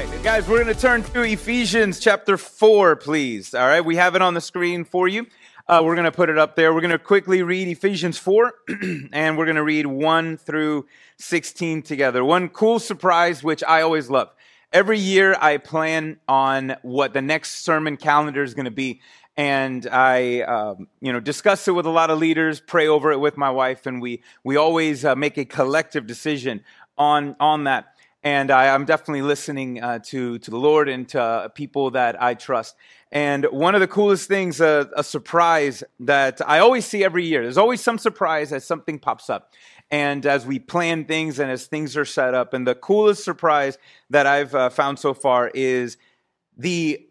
right, guys, we're going to turn to Ephesians chapter 4, please. All right, we have it on the screen for you. We're going to put it up there. We're going to quickly read Ephesians 4, and we're going to read 1 through 16 together. One cool surprise, which I always love. Every year, I plan on what the next sermon calendar is going to be, and I, discuss it with a lot of leaders, pray over it with my wife, and we always make a collective decision on that. And I'm definitely listening to the Lord and to people that I trust. And one of the coolest things, a surprise that I always see every year, there's always some surprise as something pops up. And as we plan things and as things are set up, and the coolest surprise that I've found so far is the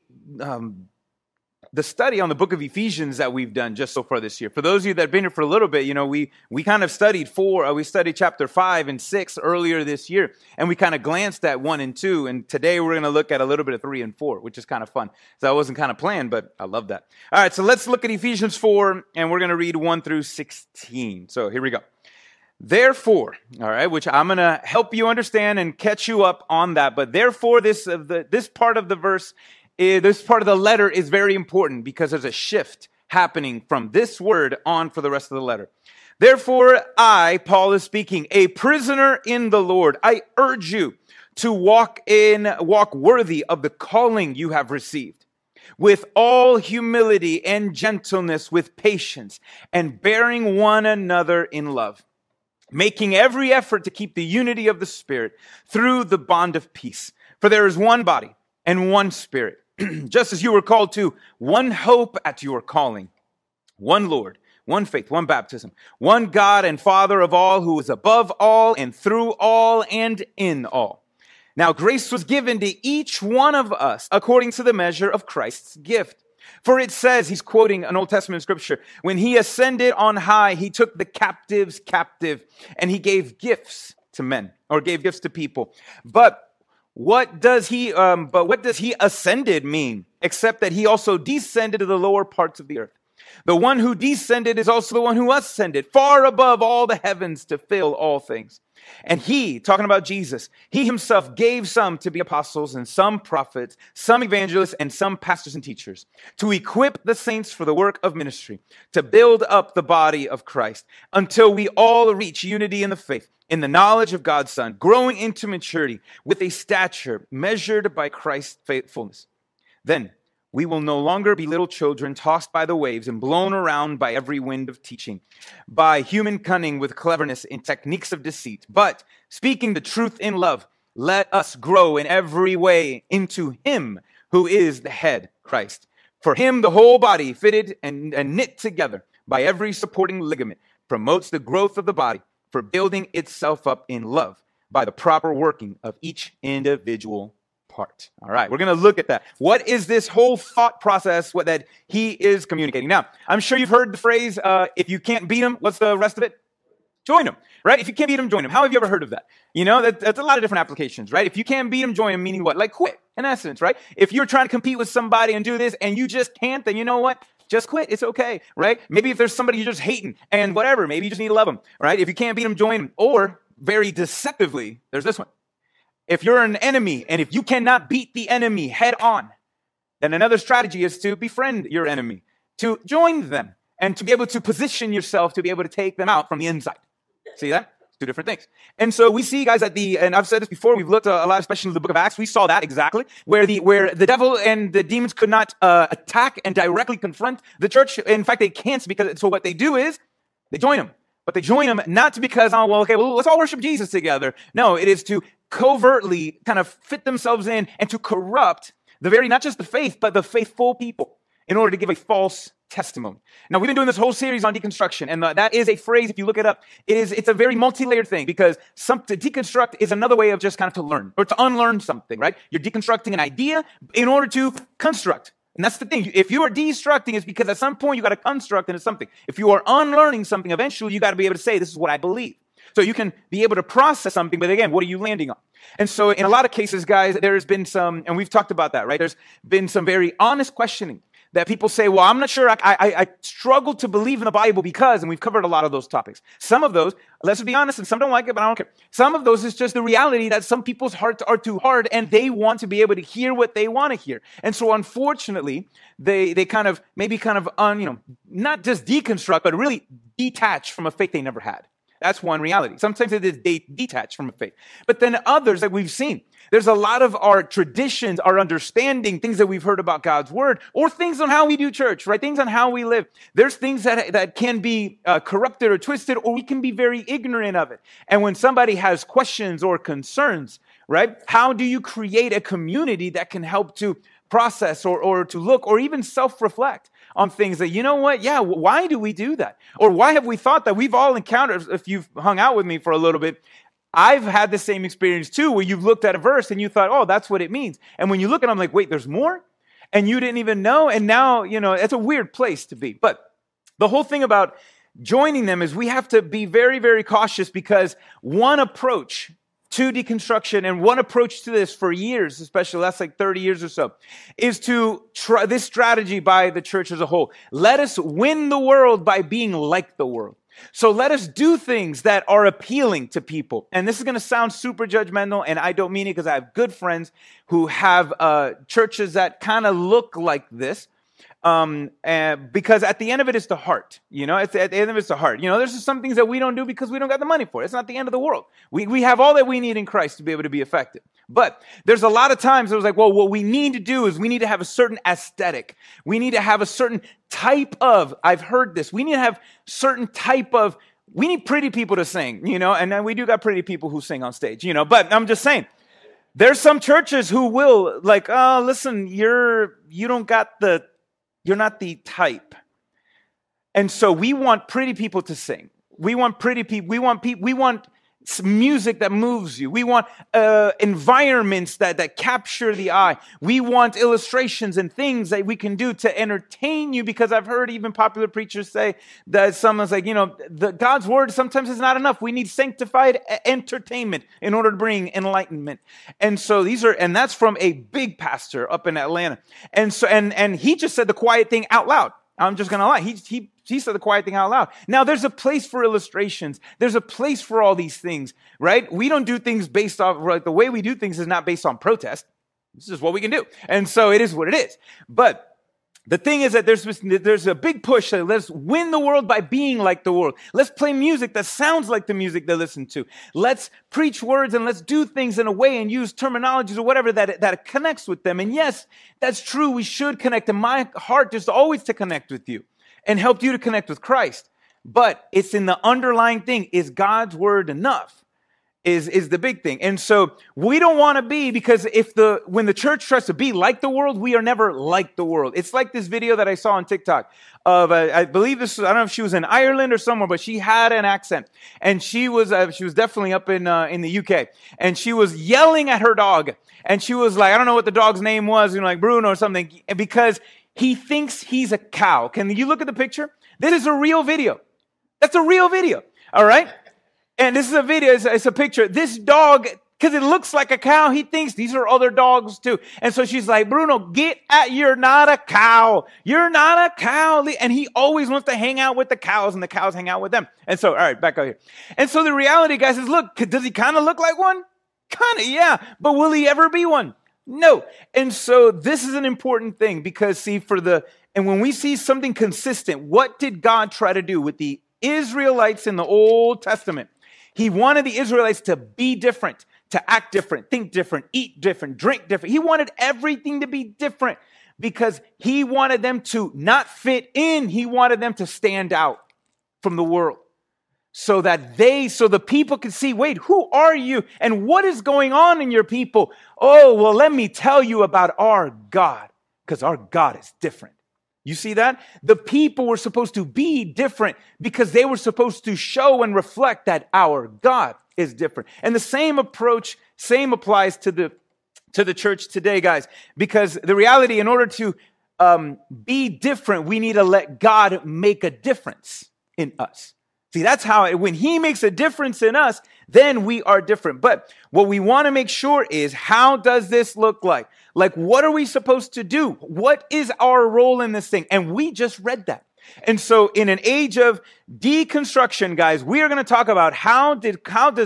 study on the book of Ephesians that we've done just so far this year. For those of you that have been here for a little bit, we kind of studied we studied chapter 5 and 6 earlier this year, and we kind of glanced at 1 and 2, and today we're going to look at a little bit of 3 and 4, which is kind of fun. So that wasn't kind of planned, but I love that. All right, so let's look at Ephesians 4, and we're going to read 1 through 16. So here we go. Therefore, all right, which I'm going to help you understand and catch you up on that, but therefore this part of the verse, this part of the letter is very important because there's a shift happening from this word on for the rest of the letter. Therefore, I, Paul is speaking, a prisoner in the Lord, I urge you to walk worthy of the calling you have received, with all humility and gentleness, with patience, and bearing one another in love, making every effort to keep the unity of the Spirit through the bond of peace. For there is one body and one Spirit, just as you were called to one hope at your calling, one Lord, one faith, one baptism, one God and Father of all, who is above all and through all and in all. Now grace was given to each one of us according to the measure of Christ's gift. For it says, he's quoting an Old Testament scripture, when he ascended on high, he took the captives captive, and he gave gifts to men, or gave gifts to people. But what does he ascended mean? Except that he also descended to the lower parts of the earth. The one who descended is also the one who ascended far above all the heavens to fill all things. And he, talking about Jesus, he himself gave some to be apostles and some prophets, some evangelists, and some pastors and teachers to equip the saints for the work of ministry, to build up the body of Christ until we all reach unity in the faith, in the knowledge of God's Son, growing into maturity with a stature measured by Christ's faithfulness. Then we will no longer be little children tossed by the waves and blown around by every wind of teaching, by human cunning with cleverness in techniques of deceit. But speaking the truth in love, let us grow in every way into him who is the head, Christ. For him, the whole body, fitted and knit together by every supporting ligament, promotes the growth of the body for building itself up in love by the proper working of each individual part. All right, we're going to look at that. What is this whole thought process that he is communicating? Now, I'm sure you've heard the phrase, if you can't beat him, what's the rest of it? Join him, right? If you can't beat him, join him. How have you ever heard of that? That's a lot of different applications, right? If you can't beat him, join him, meaning what? Like quit, in essence, right? If you're trying to compete with somebody and do this and you just can't, then you know what? Just quit. It's okay, right? Maybe if there's somebody you're just hating and whatever, maybe you just need to love them, right? If you can't beat him, join him. Or, very deceptively, there's this one. If you're an enemy and if you cannot beat the enemy head on, then another strategy is to befriend your enemy, to join them, and to be able to position yourself to be able to take them out from the inside. See that? Two different things. And so we see, guys, and I've said this before, we've looked a lot, especially in the book of Acts, we saw that exactly, where the devil and the demons could not attack and directly confront the church. In fact, they can't, so what they do is they join them. But they join them not because, let's all worship Jesus together. No, it is to covertly kind of fit themselves in and to corrupt not just the faith, but the faithful people in order to give a false testimony. Now, we've been doing this whole series on deconstruction, and that is a phrase, if you look it up, it's a very multi-layered thing, because to deconstruct is another way of just kind of to learn, or to unlearn something, right? You're deconstructing an idea in order to construct. And that's the thing. If you are destructing, it's because at some point you got to construct into something. If you are unlearning something, eventually you got to be able to say, this is what I believe. So you can be able to process something, but again, what are you landing on? And so in a lot of cases, guys, there's been some, and we've talked about that, right? There's been some very honest questioning that people say, well, I'm not sure, I struggle to believe in the Bible because, and we've covered a lot of those topics. Some of those, let's be honest, and some don't like it, but I don't care. Some of those is just the reality that some people's hearts are too hard and they want to be able to hear what they want to hear. And so unfortunately, they not just deconstruct, but really detach from a faith they never had. That's one reality. Sometimes they detach from a faith. But then others that we've seen, there's a lot of our traditions, our understanding, things that we've heard about God's word, or things on how we do church, right? Things on how we live. There's things that can be corrupted or twisted, or we can be very ignorant of it. And when somebody has questions or concerns, right? How do you create a community that can help to process or to look or even self-reflect on things that, you know what, yeah, why do we do that? Or why have we thought that? We've all encountered, if you've hung out with me for a little bit, I've had the same experience too, where you've looked at a verse and you thought, oh, that's what it means. And when you look at it, I'm like, wait, there's more? And you didn't even know. And now, it's a weird place to be. But the whole thing about joining them is we have to be very, very cautious, because one approach to deconstruction and one approach to this for years, especially last like 30 years or so, is to try this strategy by the church as a whole. Let us win the world by being like the world. So let us do things that are appealing to people. And this is going to sound super judgmental, and I don't mean it, because I have good friends who have churches that kind of look like this. Because at the end of it is the heart, at the end of it's the heart. There's just some things that we don't do because we don't got the money for it. It's not the end of the world. We have all that we need in Christ to be able to be effective. But there's a lot of times it was like, well, what we need to do is we need to have a certain aesthetic. We need to have a certain type of, I've heard this, we need to have certain type of, we need pretty people to sing, and then we do got pretty people who sing on stage, but I'm just saying, there's some churches who will like, oh, listen, you're not the type. And so we want pretty people to sing. We want pretty people. We want music that moves you. We want environments that capture the eye. We want illustrations and things that we can do to entertain you, because I've heard even popular preachers say that someone's like, God's word sometimes is not enough. We need sanctified entertainment in order to bring enlightenment. And so and that's from a big pastor up in Atlanta. And so, and he just said the quiet thing out loud. I'm just going to lie. He said the quiet thing out loud. Now, there's a place for illustrations. There's a place for all these things, right? We don't do things based off, like the way we do things is not based on protest. This is what we can do. And so it is what it is. But the thing is that there's a big push that let's win the world by being like the world. Let's play music that sounds like the music they listen to. Let's preach words and let's do things in a way and use terminologies or whatever that connects with them. And yes, that's true. We should connect. And my heart is always to connect with you and help you to connect with Christ. But it's in the underlying thing. Is God's word enough? Is the big thing. And so we don't want to be, because when the church tries to be like the world, we are never like the world. It's like this video that I saw on TikTok of, I believe I don't know if she was in Ireland or somewhere, but she had an accent, and she was definitely up in the UK, and she was yelling at her dog, and she was like, I don't know what the dog's name was, like Bruno or something, because he thinks he's a cow. Can you look at the picture? This is a real video. That's a real video. All right. And this is a video, it's a picture. This dog, because it looks like a cow, he thinks these are other dogs too. And so she's like, Bruno, you're not a cow. You're not a cow. And he always wants to hang out with the cows, and the cows hang out with them. And so, all right, back out here. And so the reality, guys, is look, does he kind of look like one? Kind of, yeah. But will he ever be one? No. And so this is an important thing, because see, and when we see something consistent, what did God try to do with the Israelites in the Old Testament? He wanted the Israelites to be different, to act different, think different, eat different, drink different. He wanted everything to be different, because he wanted them to not fit in. He wanted them to stand out from the world, so the people could see, wait, who are you? And what is going on in your people? Oh, well, let me tell you about our God, because our God is different. You see that? The people were supposed to be different, because they were supposed to show and reflect that our God is different. And the same applies to the church today, guys, because the reality, in order to be different, we need to let God make a difference in us. See, that's how, when he makes a difference in us, then we are different. But what we want to make sure is, how does this look like? Like, what are we supposed to do? What is our role in this thing? And we just read that. And so in an age of deconstruction, guys, we are going to talk about how did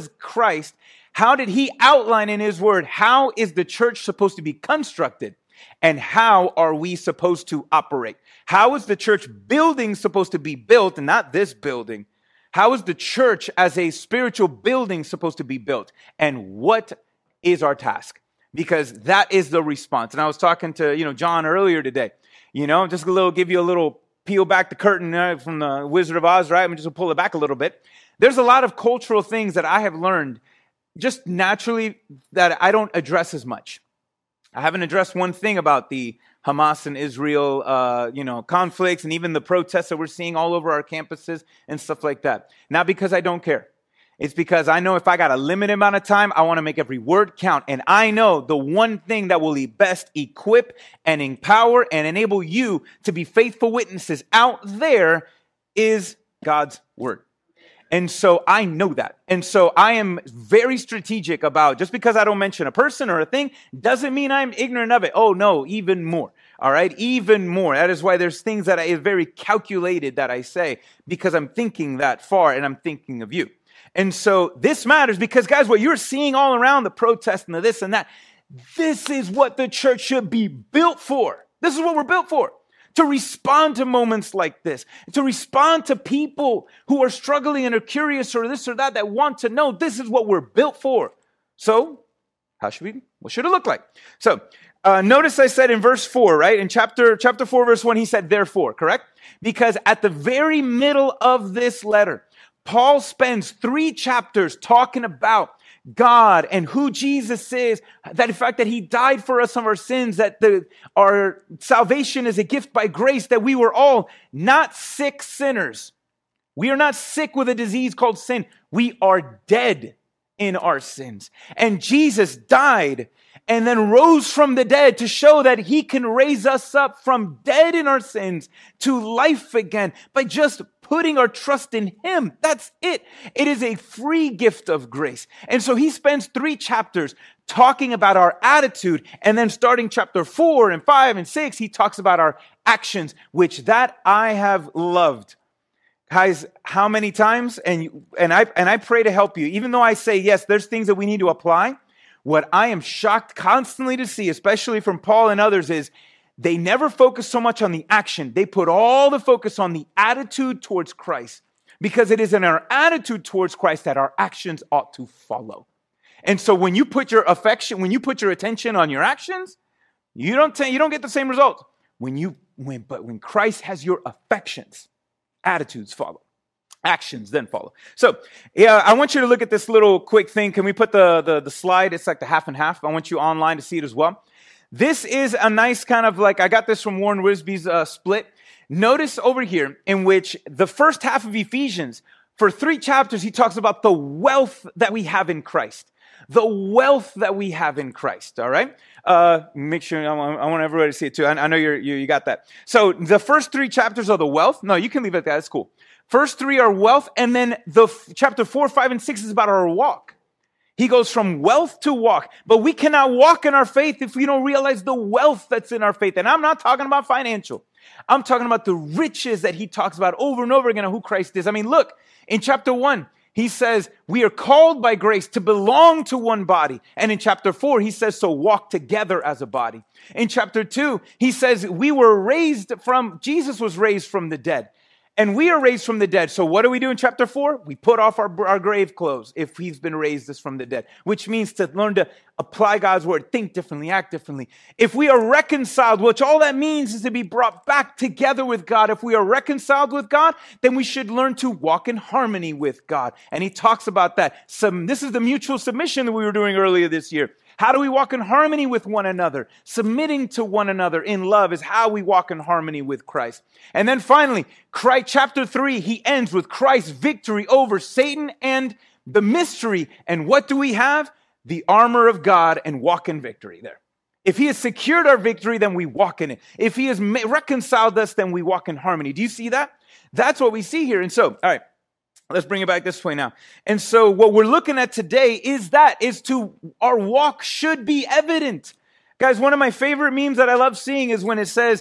he outline in his word, how is the church supposed to be constructed? And how are we supposed to operate? How is the church building supposed to be built, and not this building? How is the church as a spiritual building supposed to be built? And what is our task? Because that is the response. And I was talking to, John earlier today, just give you a little peel back the curtain from the Wizard of Oz, right? I'm just going to pull it back a little bit. There's a lot of cultural things that I have learned just naturally that I don't address as much. I haven't addressed one thing about the Hamas and Israel, conflicts, and even the protests that we're seeing all over our campuses and stuff like that. Not because I don't care. It's because I know if I got a limited amount of time, I want to make every word count. And I know the one thing that will best equip and empower and enable you to be faithful witnesses out there is God's word. And so I know that. And so I am very strategic about, just because I don't mention a person or a thing, doesn't mean I'm ignorant of it. Oh, no, even more. All right, even more. That is why there's things that is very calculated that I say, because I'm thinking that far and I'm thinking of you. And so this matters because, guys, what you're seeing all around, the protest and the this and that, this is what the church should be built for. This is what we're built for. To respond to moments like this, to respond to people who are struggling and are curious or this or that want to know. This is what we're built for. So, what should it look like? So, notice I said in verse 4, right? In chapter 4, verse 1, he said, therefore, correct? Because at the very middle of this letter, Paul spends 3 chapters talking about God and who Jesus is, that the fact that he died for us of our sins, that our salvation is a gift by grace, that we were all not sick sinners. We are not sick with a disease called sin. We are dead in our sins. And Jesus died and then rose from the dead to show that he can raise us up from dead in our sins to life again by just putting our trust in him. That's it. It is a free gift of grace. And so he spends 3 chapters talking about our attitude. And then starting chapter 4 and 5 and 6, he talks about our actions, which that I have loved. Guys, how many times? And I pray to help you. Even though I say, yes, there's things that we need to apply. What I am shocked constantly to see, especially from Paul and others, is they never focus so much on the action. They put all the focus on the attitude towards Christ, because it is in our attitude towards Christ that our actions ought to follow. And so when you put your attention on your actions, you don't get the same result. But when Christ has your affections, attitudes follow. Actions then follow. So, I want you to look at this little quick thing. Can we put the slide? It's like the half and half. I want you online to see it as well. This is a nice kind of I got this from Warren Wisby's split. Notice over here in which the first half of Ephesians, for 3 chapters, he talks about the wealth that we have in Christ. The wealth that we have in Christ, all right? Make sure, I want everybody to see it too. I know you got that. So the first 3 chapters are the wealth. No, you can leave it at that. That's cool. First 3 are wealth, and then chapter 4, 5, and 6 is about our walk. He goes from wealth to walk. But we cannot walk in our faith if we don't realize the wealth that's in our faith. And I'm not talking about financial. I'm talking about the riches that he talks about over and over again of who Christ is. I mean, look, in chapter 1, he says, we are called by grace to belong to one body. And in chapter 4, he says, so walk together as a body. In chapter 2, he says, Jesus was raised from the dead. And we are raised from the dead. So what do we do in chapter 4? We put off our grave clothes if he's been raised us from the dead, which means to learn to apply God's word, think differently, act differently. If we are reconciled, which all that means is to be brought back together with God. If we are reconciled with God, then we should learn to walk in harmony with God. And he talks about that. This is the mutual submission that we were doing earlier this year. How do we walk in harmony with one another? Submitting to one another in love is how we walk in harmony with Christ. And then finally, chapter 3, he ends with Christ's victory over Satan and the mystery. And what do we have? The armor of God, and walk in victory there. If he has secured our victory, then we walk in it. If he has reconciled us, then we walk in harmony. Do you see that? That's what we see here. And so, all right. let's bring it back this way now. And so what we're looking at today is our walk should be evident. Guys, one of my favorite memes that I love seeing is when it says,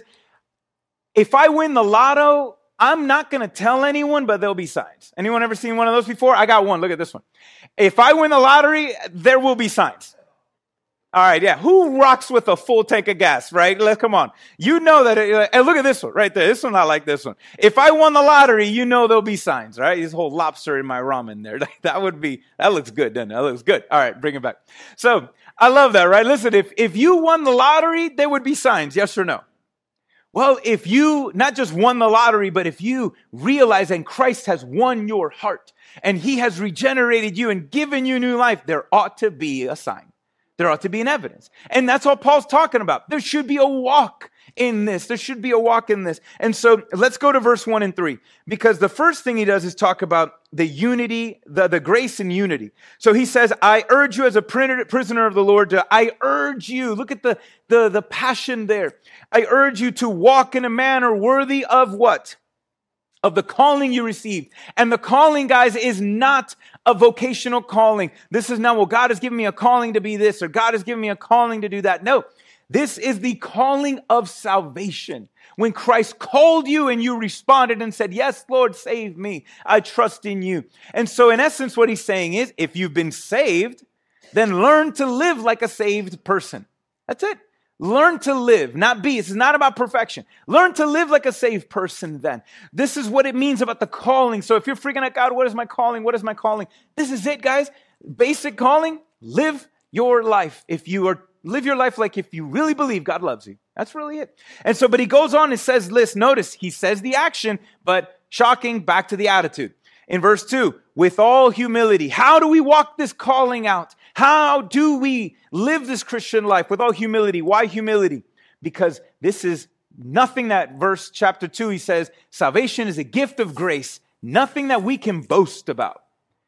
if I win the lotto, I'm not going to tell anyone, but there'll be signs. Anyone ever seen one of those before? I got one. Look at this one. If I win the lottery, there will be signs. All right, yeah. Who rocks with a full tank of gas, right? Come on. You know that. And look at this one right there. This one, I like this one. If I won the lottery, you know there'll be signs, right? This whole lobster in my ramen there. That looks good, doesn't it? That looks good. All right, bring it back. So I love that, right? Listen, if you won the lottery, there would be signs, yes or no? Well, if you not just won the lottery, but if you realize and Christ has won your heart and he has regenerated you and given you new life, there ought to be a sign. There ought to be an evidence. And that's all Paul's talking about. There should be a walk in this. There should be a walk in this. And so let's go to verse 1 and 3, because the first thing he does is talk about the unity, the grace and unity. So he says, I urge you as a prisoner of the Lord, I urge you, look at the passion there. I urge you to walk in a manner worthy of what? Of the calling you received. And the calling, guys, is not a vocational calling. This is not, well, God has given me a calling to be this, or God has given me a calling to do that. No, this is the calling of salvation. When Christ called you and you responded and said, yes, Lord, save me. I trust in you. And so in essence, what he's saying is, if you've been saved, then learn to live like a saved person. That's it. Learn to live, not be. This is not about perfection. Learn to live like a saved person then. This is what it means about the calling. So if you're freaking out, God, what is my calling? What is my calling? This is it, guys. Basic calling, live your life. Live your life like if you really believe God loves you. That's really it. And so, but he goes on and says, listen, notice, he says the action, but shocking, back to the attitude. In verse 2, with all humility. How do we walk this calling out? How do we live this Christian life with all humility? Why humility? Because this is nothing that chapter 2, he says, salvation is a gift of grace, nothing that we can boast about.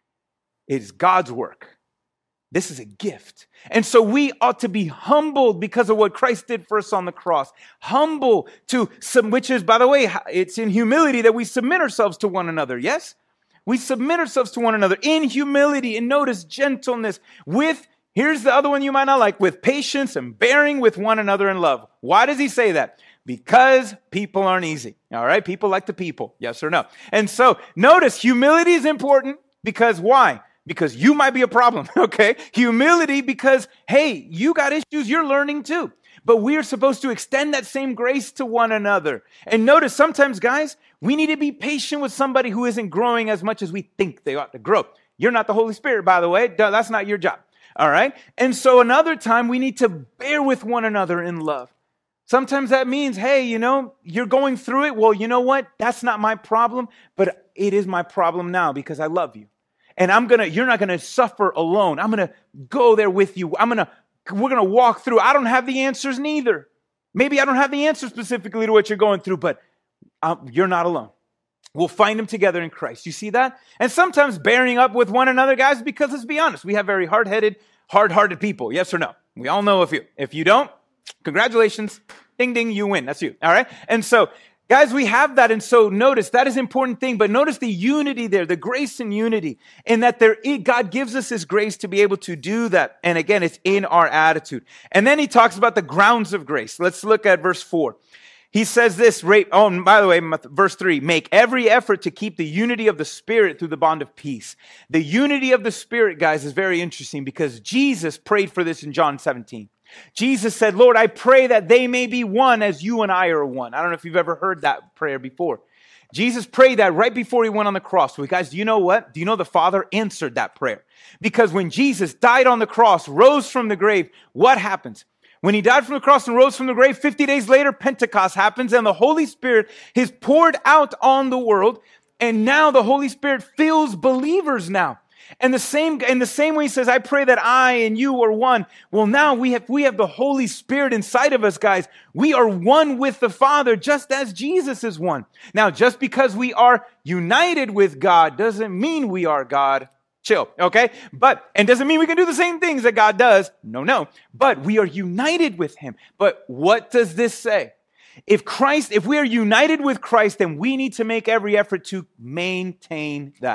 It is God's work. This is a gift. And so we ought to be humbled because of what Christ did for us on the cross. Humble to some, which is, by the way, it's in humility that we submit ourselves to one another. Yes? We submit ourselves to one another in humility, and notice gentleness here's the other one you might not like, with patience and bearing with one another in love. Why does he say that? Because people aren't easy. All right. People like the people. Yes or no? And so notice humility is important because why? Because you might be a problem. Okay. Humility because, hey, you got issues you're learning too. But we are supposed to extend that same grace to one another. And notice sometimes, guys, we need to be patient with somebody who isn't growing as much as we think they ought to grow. You're not the Holy Spirit, by the way. That's not your job. All right. And so another time we need to bear with one another in love. Sometimes that means, hey, you're going through it. Well, you know what? That's not my problem, but it is my problem now because I love you. And you're not going to suffer alone. I'm going to go there with you. We're going to walk through. I don't have the answers neither. Maybe I don't have the answer specifically to what you're going through, but you're not alone. We'll find them together in Christ. You see that? And sometimes bearing up with one another, guys, because let's be honest, we have very hard-hearted people. Yes or no? We all know a few. If you don't, congratulations. Ding, ding, you win. That's you. All right? And so, guys, we have that. And so notice that is an important thing, but notice the unity there, the grace and unity, and that God gives us this grace to be able to do that. And again, it's in our attitude. And then he talks about the grounds of grace. Let's look at verse 4. He says this, and by the way, verse 3, make every effort to keep the unity of the Spirit through the bond of peace. The unity of the Spirit, guys, is very interesting because Jesus prayed for this in John 17. Jesus said, Lord, I pray that they may be one as you and I are one. I don't know if you've ever heard that prayer before. Jesus prayed that right before he went on the cross. Well, guys, do you know what? Do you know the Father answered that prayer? Because when Jesus died on the cross, rose from the grave, what happens? When he died from the cross and rose from the grave, 50 days later, Pentecost happens and the Holy Spirit is poured out on the world. And now the Holy Spirit fills believers now. And in the same way he says, I pray that I and you are one. Well, now we have the Holy Spirit inside of us, guys. We are one with the Father, just as Jesus is one. Now, just because we are united with God doesn't mean we are God. Chill, okay? And doesn't mean we can do the same things that God does. No. But we are united with him. But what does this say? If we are united with Christ, then we need to make every effort to maintain that.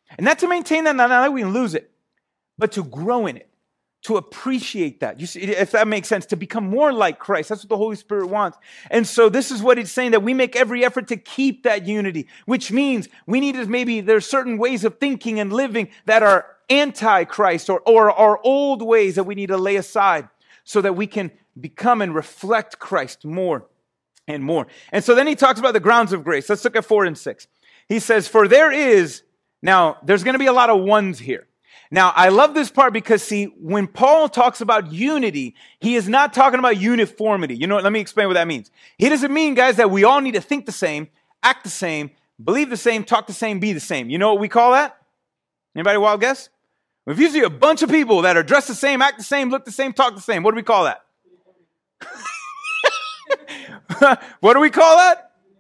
And not to maintain that, not that we can lose it, but to grow in it, to appreciate that. You see, if that makes sense, to become more like Christ. That's what the Holy Spirit wants. And so this is what it's saying, that we make every effort to keep that unity, which means we need to maybe there's certain ways of thinking and living that are anti-Christ or our old ways that we need to lay aside so that we can become and reflect Christ more and more. And so then he talks about the grounds of grace. Let's look at 4 and 6. He says, for there's going to be a lot of ones here. Now, I love this part because, see, when Paul talks about unity, he is not talking about uniformity. You know what? Let me explain what that means. He doesn't mean, guys, that we all need to think the same, act the same, believe the same, talk the same, be the same. You know what we call that? Anybody wild guess? If you see a bunch of people that are dressed the same, act the same, look the same, talk the same, what do we call that? What do we call that?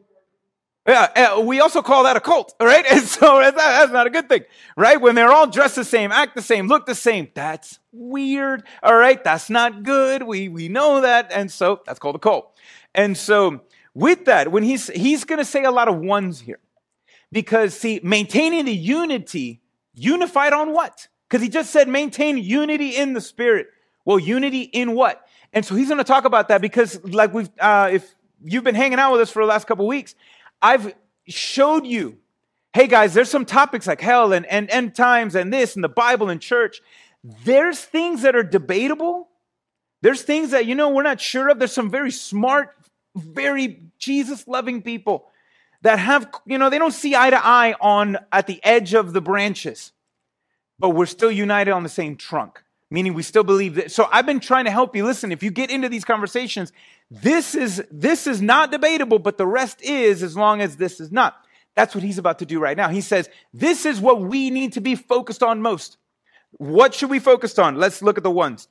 Yeah, we also call that a cult, all right? And so that's not a good thing, right? When they're all dressed the same, act the same, look the same, that's weird, all right? That's not good. We know that, and so that's called a cult. And so with that, when he's going to say a lot of ones here, because, see, maintaining the unity, unified on what? Because he just said maintain unity in the Spirit. Well, unity in what? And so he's going to talk about that because, like if you've been hanging out with us for the last couple of weeks, I've showed you, hey guys, there's some topics like hell and end times and this and the Bible and church. There's things that are debatable. There's things that, we're not sure of. There's some very smart, very Jesus-loving people that have, they don't see eye to eye at the edge of the branches, but we're still united on the same trunk. Meaning we still believe that. So I've been trying to help you. Listen, if you get into these conversations, this is not debatable, but the rest is, as long as this is not. That's what he's about to do right now. He says, this is what we need to be focused on most. What should we focus on? Let's look at the ones.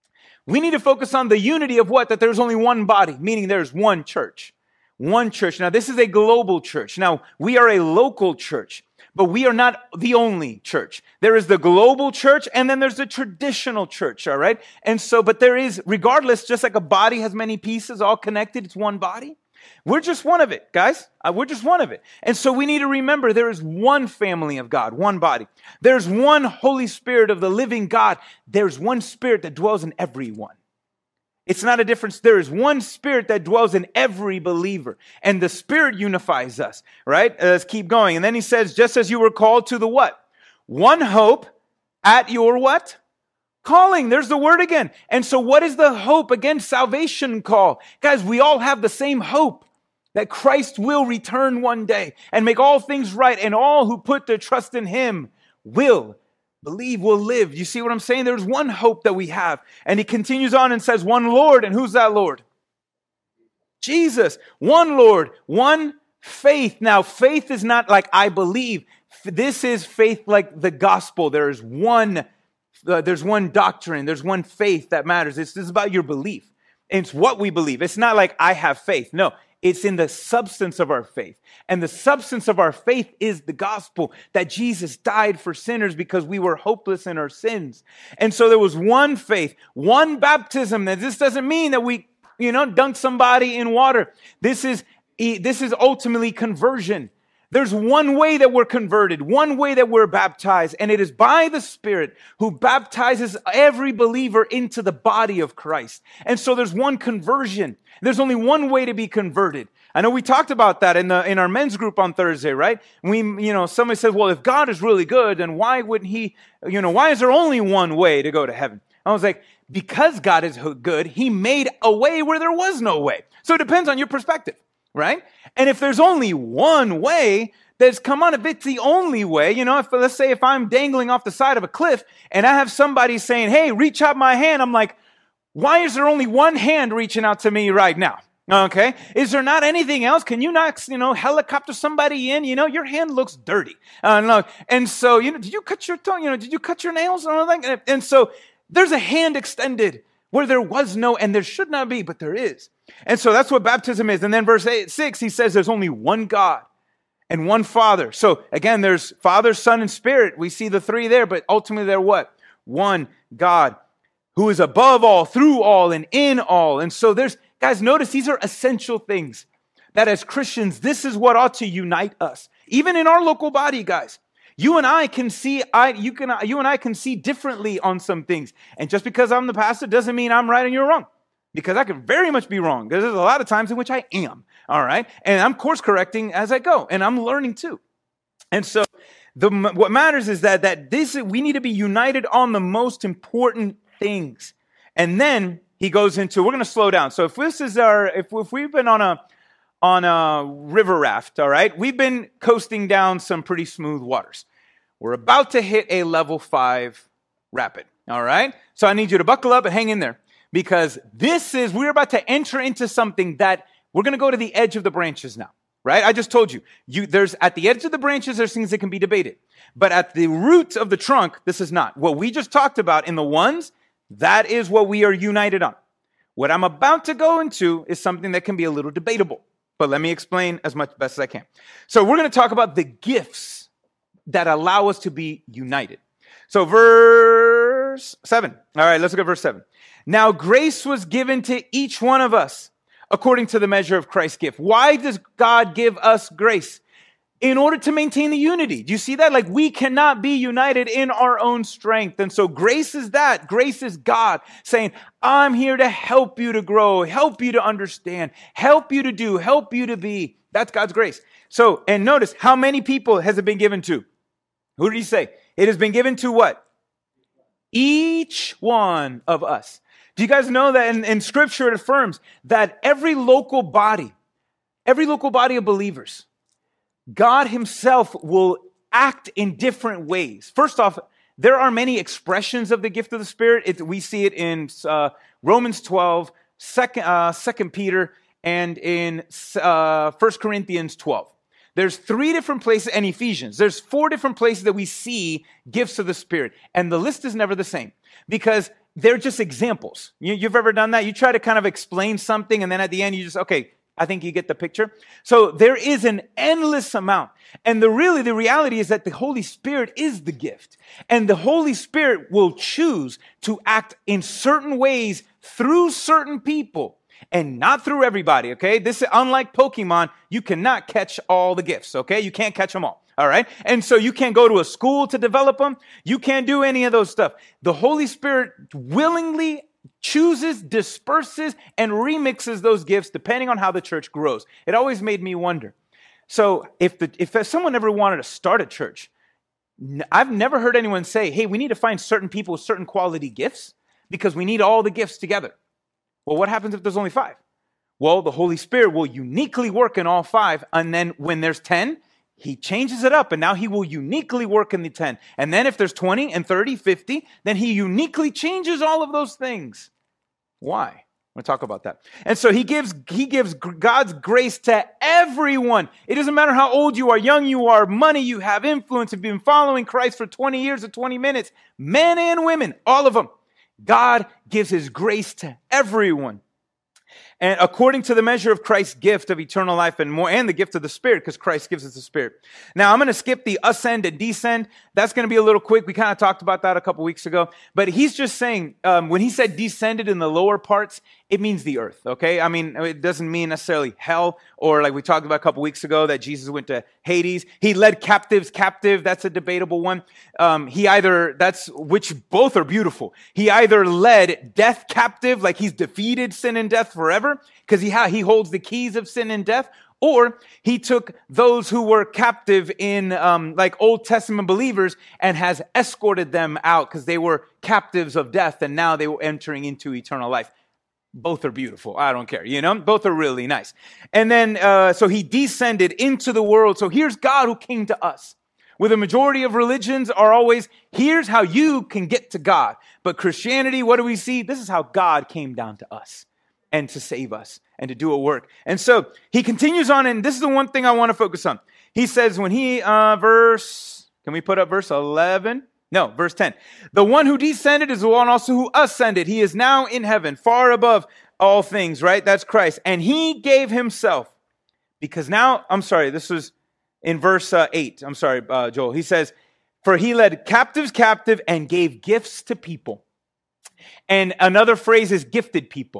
We need to focus on the unity of what? That there's only one body, meaning there's one church. One church. Now, this is a global church. Now, we are a local church. But we are not the only church. There is the global church, and then there's the traditional church, all right? And so, but there is, regardless, just like a body has many pieces, all connected, it's one body. We're just one of it, guys. We're just one of it. And so we need to remember there is one family of God, one body. There's one Holy Spirit of the living God. There's one Spirit that dwells in everyone. It's not a difference. There is one Spirit that dwells in every believer. And the Spirit unifies us, right? Let's keep going. And then he says, just as you were called to the what? One hope at your what? Calling. There's the word again. And so what is the hope? Again, salvation call. Guys, we all have the same hope that Christ will return one day and make all things right. And all who put their trust in him will believe, will live. You see what I'm saying? There's one hope that we have. And he continues on and says, one Lord. And who's that Lord? Jesus. One Lord, one faith. Now, faith is not like I believe. This is faith like the gospel. There's one doctrine. There's one faith that matters. This is about your belief. It's what we believe. It's not like I have faith. No. It's in the substance of our faith. And the substance of our faith is the gospel, that Jesus died for sinners because we were hopeless in our sins. And so there was one faith, one baptism. That this doesn't mean that we, dunk somebody in water. This is ultimately conversion. There's one way that we're converted, one way that we're baptized, and it is by the Spirit who baptizes every believer into the body of Christ. And so there's one conversion. There's only one way to be converted. I know we talked about that in our men's group on Thursday, right? Somebody said, well, if God is really good, then why wouldn't he, why is there only one way to go to heaven? I was like, because God is good, he made a way where there was no way. So it depends on your perspective. Right? And if there's only one way, if it's the only way, let's say if I'm dangling off the side of a cliff and I have somebody saying, hey, reach out my hand. I'm like, why is there only one hand reaching out to me right now? Okay. Is there not anything else? Can you not, helicopter somebody in? Your hand looks dirty. And so, did you cut your tongue? Did you cut your nails? And so there's a hand extended where there was no, and there should not be, but there is. And so that's what baptism is. And then verse 6, he says there's only one God and one Father. So again, there's Father, Son, and Spirit. We see the three there, but ultimately they're what? One God who is above all, through all, and in all. And so guys, notice these are essential things that as Christians, this is what ought to unite us. Even in our local body, guys. You and I can see, you and I can see differently on some things. And just because I'm the pastor doesn't mean I'm right and you're wrong. Because I could very much be wrong. Because there's a lot of times in which I am. All right. And I'm course correcting as I go. And I'm learning too. And so what matters is that we need to be united on the most important things. And then he goes into, we're going to slow down. So if we've been on a river raft, all right, we've been coasting down some pretty smooth waters. We're about to hit a level 5 rapid, all right? So I need you to buckle up and hang in there because we're about to enter into something that we're going to go to the edge of the branches now, right? I just told you, there's at the edge of the branches, there's things that can be debated. But at the root of the trunk, this is not. What we just talked about in the ones, that is what we are united on. What I'm about to go into is something that can be a little debatable. But let me explain as best as I can. So we're going to talk about the gifts that allow us to be united. So verse 7. All right, let's look at verse 7. Now grace was given to each one of us according to the measure of Christ's gift. Why does God give us grace? In order to maintain the unity. Do you see that? Like we cannot be united in our own strength. And so grace is that. Grace is God saying, I'm here to help you to grow, help you to understand, help you to do, help you to be. That's God's grace. So, and notice, how many people has it been given to? Who did he say? It has been given to what? Each one of us. Do you guys know that in Scripture it affirms that every local body of believers, God himself will act in different ways. First off, there are many expressions of the gift of the Spirit. We see it in Romans 12, 2 Peter, and in 1 Corinthians 12. There's 3 different places, and Ephesians. There's 4 different places that we see gifts of the Spirit. And the list is never the same because they're just examples. You've ever done that? You try to kind of explain something, and then at the end you just, okay, I think you get the picture. So there is an endless amount. And the reality is that the Holy Spirit is the gift. And the Holy Spirit will choose to act in certain ways through certain people and not through everybody, okay? This is unlike Pokemon. You cannot catch all the gifts, okay? You can't catch them all. All right. And so you can't go to a school to develop them. You can't do any of those stuff. The Holy Spirit willingly chooses, disperses, and remixes those gifts depending on how the church grows. It always made me wonder. So if someone ever wanted to start a church, I've never heard anyone say, hey, we need to find certain people with certain quality gifts because we need all the gifts together. Well, what happens if there's only 5? Well, the Holy Spirit will uniquely work in all 5. And then when there's 10, he changes it up, and now he will uniquely work in the 10. And then if there's 20 and 30, 50, then he uniquely changes all of those things. Why? We'll talk about that. And so he gives God's grace to everyone. It doesn't matter how old you are, young you are, money you have, influence, if you've been following Christ for 20 years or 20 minutes, men and women, all of them. God gives his grace to everyone. And according to the measure of Christ's gift of eternal life and more, and the gift of the Spirit, because Christ gives us the Spirit. Now, I'm going to skip the ascend and descend. That's going to be a little quick. We kind of talked about that a couple weeks ago. But he's just saying, when he said descended in the lower parts, it means the earth, okay? I mean, it doesn't mean necessarily hell, or like we talked about a couple weeks ago, that Jesus went to Hades. He led captives captive. That's a debatable one. Which both are beautiful. He either led death captive, like he's defeated sin and death forever, because he holds the keys of sin and death, or he took those who were captive in like Old Testament believers and has escorted them out because they were captives of death and now they were entering into eternal life. Both are beautiful. I don't care. Both are really nice. And then, so he descended into the world. So here's God who came to us. Where the majority of religions are always, here's how you can get to God. But Christianity, what do we see? This is how God came down to us and to save us and to do a work. And so he continues on, and this is the one thing I want to focus on. He says when can we put up verse 11? No, verse 10. The one who descended is the one also who ascended. He is now in heaven, far above all things, right? That's Christ. And he gave himself, because now, this was in verse 8. Joel. He says, for he led captives captive and gave gifts to people. And another phrase is gifted people.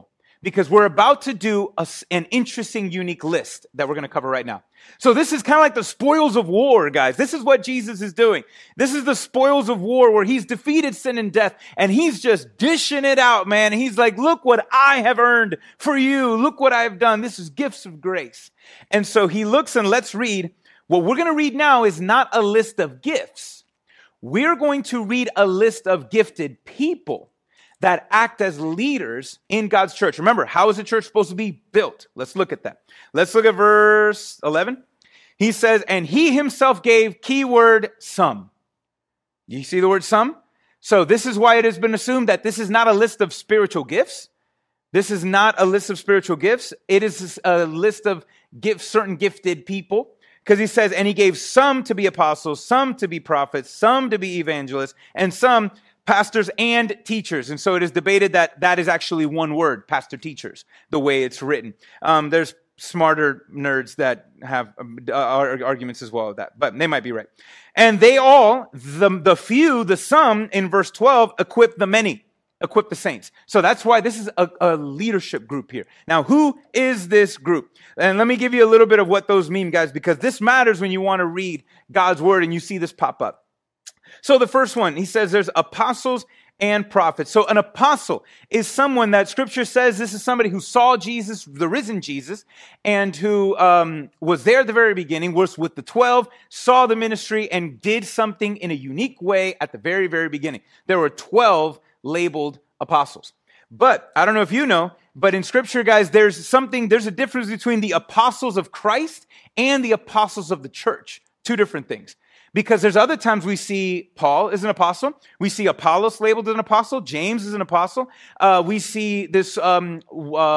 because we're about to do an interesting, unique list that we're going to cover right now. So this is kind of like the spoils of war, guys. This is what Jesus is doing. This is the spoils of war where he's defeated sin and death, and he's just dishing it out, man. He's like, look what I have earned for you. Look what I have done. This is gifts of grace. And so he looks, and let's read. What we're going to read now is not a list of gifts. We're going to read a list of gifted people that act as leaders in God's church. Remember, how is the church supposed to be built? Let's look at that. Let's look at verse 11. He says, and he himself gave, keyword, some. You see the word some? So this is why it has been assumed that this is not a list of spiritual gifts. This is not a list of spiritual gifts. It is a list of certain gifted people. Because he says, and he gave some to be apostles, some to be prophets, some to be evangelists, and some pastors and teachers. And so it is debated that that is actually one word, pastor teachers, the way it's written. There's smarter nerds that have arguments as well of that, but they might be right. And they all, the few, the some in verse 12, equip the many, equip the saints. So that's why this is a leadership group here. Now, who is this group? And let me give you a little bit of what those mean, guys, because this matters when you want to read God's word and you see this pop up. So the first one, he says there's apostles and prophets. So an apostle is someone that scripture says this is somebody who saw Jesus, the risen Jesus, and who was there at the very beginning, was with the 12, saw the ministry, and did something in a unique way at the very, very beginning. There were 12 labeled apostles. But I don't know if you know, but in scripture, guys, there's a difference between the apostles of Christ and the apostles of the church. Two different things. Because there's other times we see Paul is an apostle. We see Apollos labeled as an apostle. James is an apostle. We see this, it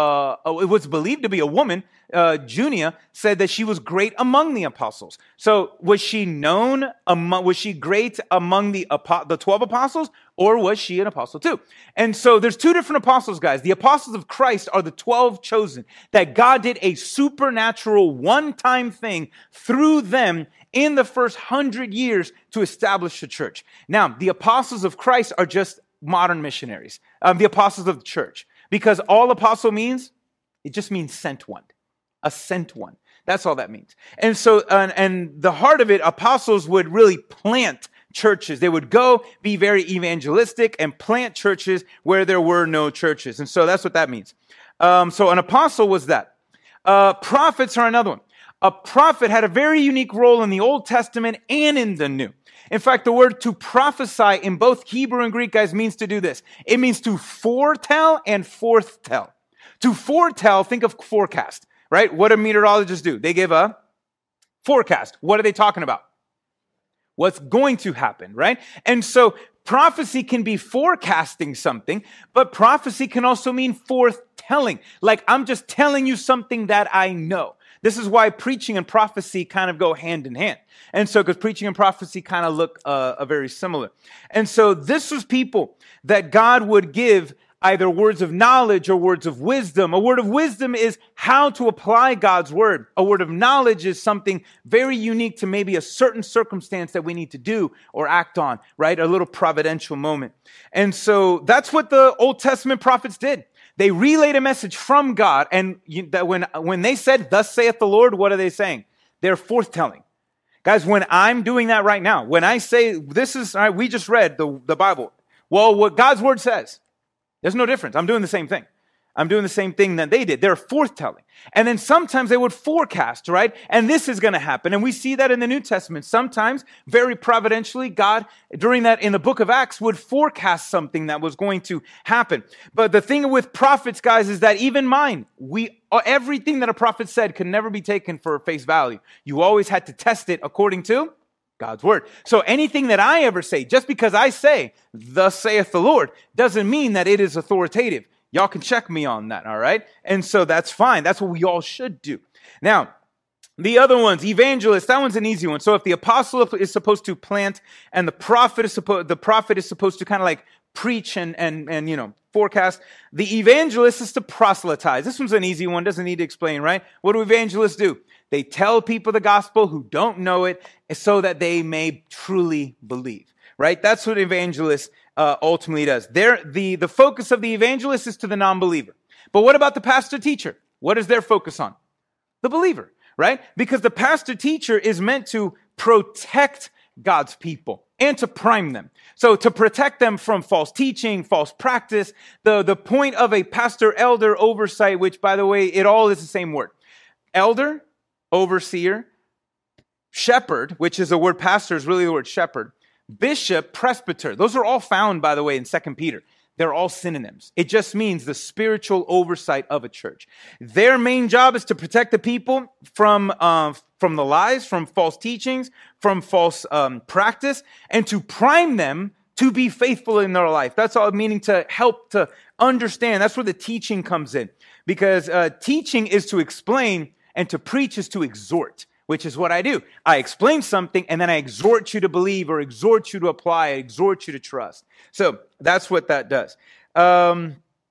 was believed to be a woman, Junia, said that she was great among the apostles. So was she was she great among the 12 apostles, or was she an apostle too? And so there's two different apostles, guys. The apostles of Christ are the 12 chosen, that God did a supernatural one-time thing through them in the first 100 years to establish the church. Now, the apostles of Christ are just modern missionaries, the apostles of the church, because all apostle means, it just means sent one, a sent one. That's all that means. And so, and the heart of it, apostles would really plant churches. They would go be very evangelistic and plant churches where there were no churches. And so that's what that means. So an apostle was that. Prophets are another one. A prophet had a very unique role in the Old Testament and in the New. In fact, the word to prophesy in both Hebrew and Greek, guys, means to do this. It means to foretell and forthtell. To foretell, think of forecast, right? What do meteorologists do? They give a forecast. What are they talking about? What's going to happen, right? And so prophecy can be forecasting something, but prophecy can also mean forthtelling. Like, I'm just telling you something that I know. This is why preaching and prophecy kind of go hand in hand. And so, because preaching and prophecy kind of look very similar. And so this was people that God would give either words of knowledge or words of wisdom. A word of wisdom is how to apply God's word. A word of knowledge is something very unique to maybe a certain circumstance that we need to do or act on, right? A little providential moment. And so that's what the Old Testament prophets did. They relayed a message from God, and when they said, thus saith the Lord, what are they saying? They're forthtelling. Guys, when I'm doing that right now, when I say, this is, all right, we just read the Bible. Well, what God's word says, there's no difference. I'm doing the same thing. I'm doing the same thing that they did. They're forthtelling. And then sometimes they would forecast, right? And this is going to happen. And we see that in the New Testament. Sometimes, very providentially, God, during that in the book of Acts, would forecast something that was going to happen. But the thing with prophets, guys, is that even everything that a prophet said could never be taken for face value. You always had to test it according to God's word. So anything that I ever say, just because I say, thus saith the Lord, doesn't mean that it is authoritative. Y'all can check me on that, all right? And so that's fine. That's what we all should do. Now, the other ones, evangelists, that one's an easy one. So if the apostle is supposed to plant and the prophet is supposed to kind of like preach and forecast, the evangelist is to proselytize. This one's an easy one, doesn't need to explain, right? What do evangelists do? They tell people the gospel who don't know it so that they may truly believe, right? That's what evangelist ultimately does. The focus of the evangelist is to the non-believer. But what about the pastor teacher? What is their focus on? The believer, right? Because the pastor teacher is meant to protect God's people and to prime them. So to protect them from false teaching, false practice, the point of a pastor elder oversight, which by the way, it all is the same word. Elder, overseer, shepherd, which is the word pastor is really the word shepherd, bishop, presbyter. Those are all found, by the way, in 2 Peter. They're all synonyms. It just means the spiritual oversight of a church. Their main job is to protect the people from the lies, from false teachings, from false practice, and to prime them to be faithful in their life. That's all, meaning to help to understand. That's where the teaching comes in. Because teaching is to explain, and to preach is to exhort, which is what I do. I explain something, and then I exhort you to believe, or exhort you to apply, I exhort you to trust. So that's what that does. All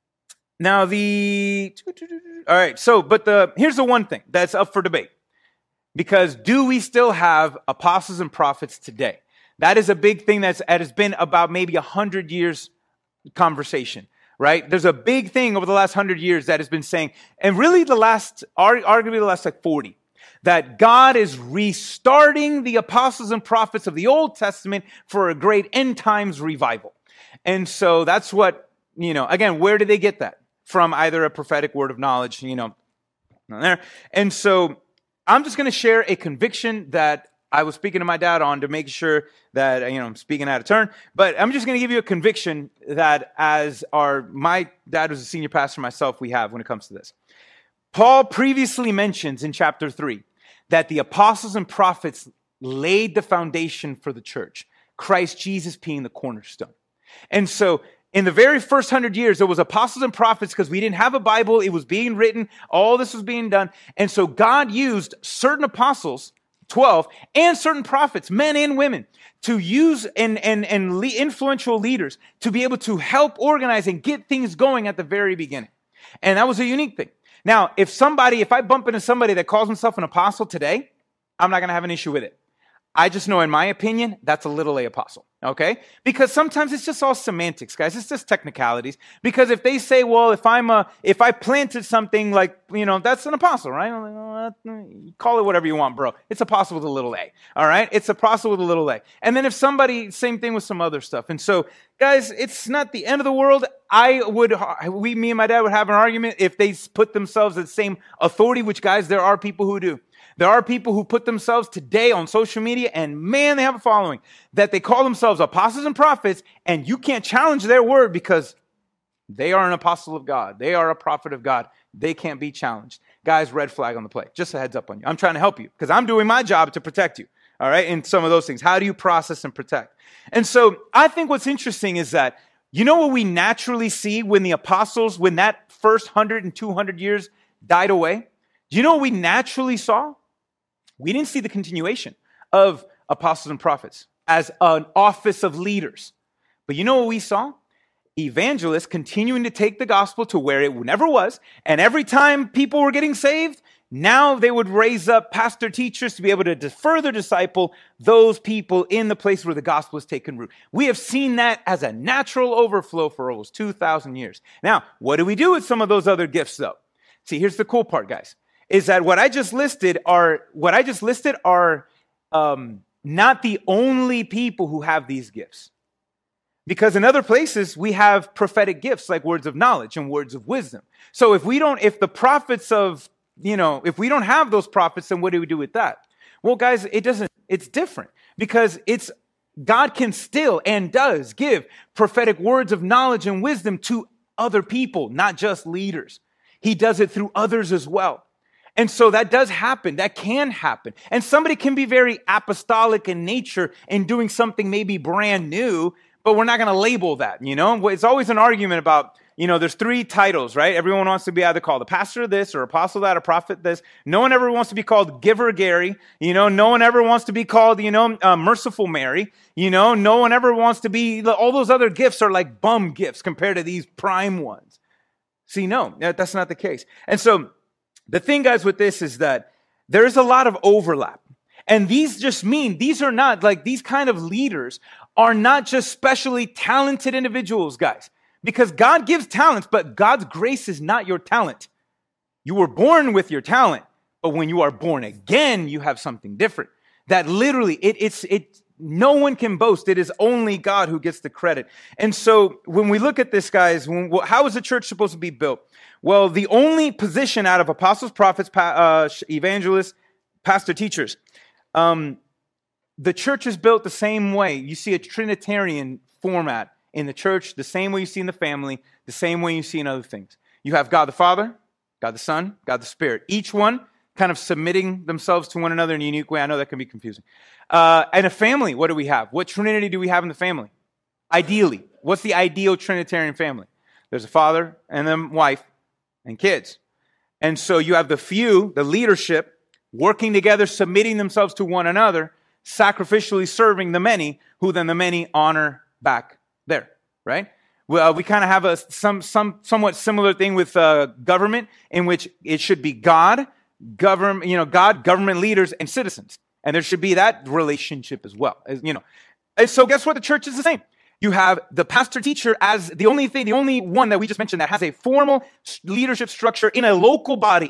right, here's the one thing that's up for debate. Because do we still have apostles and prophets today? That is a big thing that has been about maybe 100 years conversation, right? There's a big thing over the last 100 years that has been saying, and really arguably the last like 40, that God is restarting the apostles and prophets of the Old Testament for a great end times revival. And so that's what, again, where did they get that? From either a prophetic word of knowledge, there. And so I'm just going to share a conviction that I was speaking to my dad on to make sure that, I'm speaking out of turn. But I'm just going to give you a conviction that my dad was a senior pastor, myself, we have when it comes to this. Paul previously mentions in chapter 3 that the apostles and prophets laid the foundation for the church, Christ Jesus being the cornerstone. And so in the very first 100 years, there was apostles and prophets because we didn't have a Bible. It was being written. All this was being done. And so God used certain apostles, 12, and certain prophets, men and women, to use influential leaders to be able to help organize and get things going at the very beginning. And that was a unique thing. Now, if I bump into somebody that calls himself an apostle today, I'm not going to have an issue with it. I just know, in my opinion, that's a little a apostle, okay? Because sometimes it's just all semantics, guys. It's just technicalities. Because if they say, well, if I planted something like, that's an apostle, right? Call it whatever you want, bro. It's apostle with a little a, all right? It's apostle with a little a. And then if same thing with some other stuff. And so, guys, it's not the end of the world. Me and my dad would have an argument if they put themselves at the same authority, which, guys, there are people who do. There are people who put themselves today on social media, and man, they have a following, that they call themselves apostles and prophets, and you can't challenge their word because they are an apostle of God. They are a prophet of God. They can't be challenged. Guys, red flag on the play. Just a heads up on you. I'm trying to help you because I'm doing my job to protect you, all right, in some of those things. How do you process and protect? And so I think what's interesting is that, what we naturally see when the apostles, when that first 100 and 200 years died away? Do you know what we naturally saw? We didn't see the continuation of apostles and prophets as an office of leaders. But you know what we saw? Evangelists continuing to take the gospel to where it never was. And every time people were getting saved, now they would raise up pastor teachers to be able to further disciple those people in the place where the gospel has taken root. We have seen that as a natural overflow for almost 2,000 years. Now, what do we do with some of those other gifts, though? See, here's the cool part, guys. Is that what I just listed are not the only people who have these gifts. Because in other places, we have prophetic gifts like words of knowledge and words of wisdom. So if we don't have those prophets, then what do we do with that? Well, guys, it's different because God can still and does give prophetic words of knowledge and wisdom to other people, not just leaders. He does it through others as well. And so that does happen. That can happen. And somebody can be very apostolic in nature and doing something maybe brand new, but we're not going to label that, It's always an argument about, there's 3 titles, right? Everyone wants to be either called a pastor this or apostle that or prophet this. No one ever wants to be called Giver Gary. No one ever wants to be called, Merciful Mary. No one ever wants to be, all those other gifts are like bum gifts compared to these prime ones. See, no, that's not the case. And so, the thing, guys, with this is that there is a lot of overlap. And these are not, these kind of leaders are not just specially talented individuals, guys. Because God gives talents, but God's grace is not your talent. You were born with your talent, but when you are born again, you have something different. That literally, no one can boast. It is only God who gets the credit. And so when we look at this, guys, how is the church supposed to be built? Well, the only position out of apostles, prophets, evangelists, pastor, teachers, the church is built the same way. You see a Trinitarian format in the church, the same way you see in the family, the same way you see in other things. You have God the Father, God the Son, God the Spirit. Each one kind of submitting themselves to one another in a unique way. I know that can be confusing. And a family, what do we have? What Trinity do we have in the family? Ideally, what's the ideal Trinitarian family? There's a father and then wife and kids. And so you have the few, the leadership, working together, submitting themselves to one another, sacrificially serving the many, who then the many honor back there, right? Well, we kind of have a somewhat similar thing with government, in which it should be God, government leaders, and citizens, and there should be that relationship as well, And so, guess what? The church is the same. You have the pastor teacher as the only one that we just mentioned that has a formal leadership structure in a local body.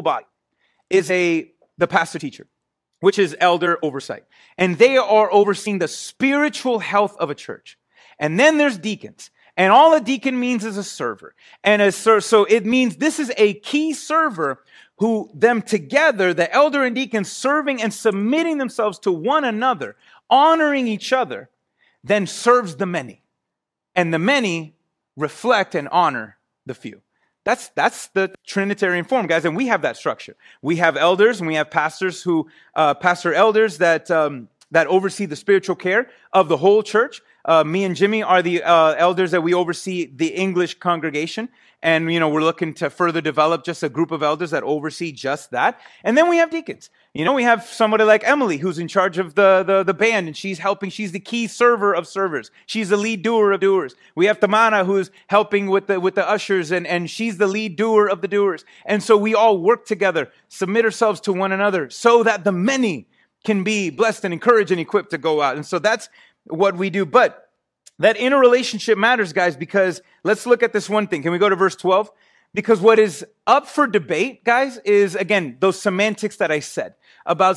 Is the pastor teacher, which is elder oversight, and they are overseeing the spiritual health of a church. And then there's deacons. And all a deacon means is a server. And so it means this is a key server who them together, the elder and deacon serving and submitting themselves to one another, honoring each other, then serves the many. And the many reflect and honor the few. That's the Trinitarian form, guys. And we have that structure. We have elders and we have pastors pastor elders that oversee the spiritual care of the whole church. Me and Jimmy are the elders that we oversee the English congregation. And, we're looking to further develop just a group of elders that oversee just that. And then we have deacons. We have somebody like Emily who's in charge of the band, and she's helping. She's the key server of servers. She's the lead doer of doers. We have Tamana who's helping with the ushers, and she's the lead doer of the doers. And so we all work together, submit ourselves to one another so that the many can be blessed and encouraged and equipped to go out. And so that's what we do. But that inner relationship matters, guys, because let's look at this one thing. Can we go to verse 12? Because what is up for debate, guys, is, again, those semantics that I said about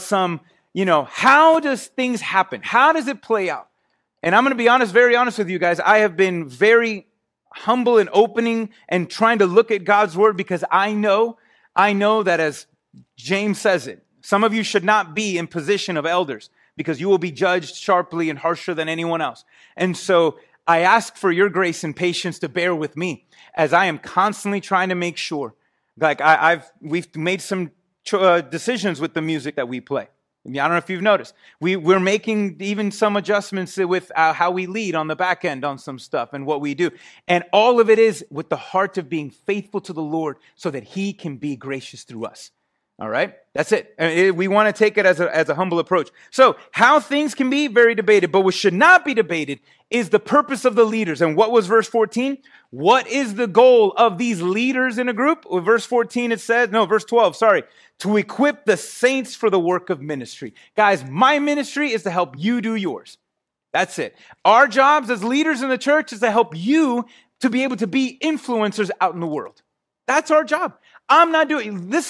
how does things happen? How does it play out? And I'm going to be honest, very honest with you guys. I have been very humble and opening and trying to look at God's word, because I know that, as James says it, some of you should not be in position of elders, because you will be judged sharply and harsher than anyone else. And so I ask for your grace and patience to bear with me as I am constantly trying to make sure. We've made some decisions with the music that we play. I don't know if you've noticed. We're making even some adjustments with how we lead on the back end on some stuff and what we do. And all of it is with the heart of being faithful to the Lord so that He can be gracious through us. All right? That's it. We want to take it as a humble approach. So how things can be very debated, but what should not be debated is the purpose of the leaders. And what was verse 14? What is the goal of these leaders in a group? Well, verse 12, to equip the saints for the work of ministry. Guys, my ministry is to help you do yours. That's it. Our jobs as leaders in the church is to help you to be able to be influencers out in the world. That's our job. This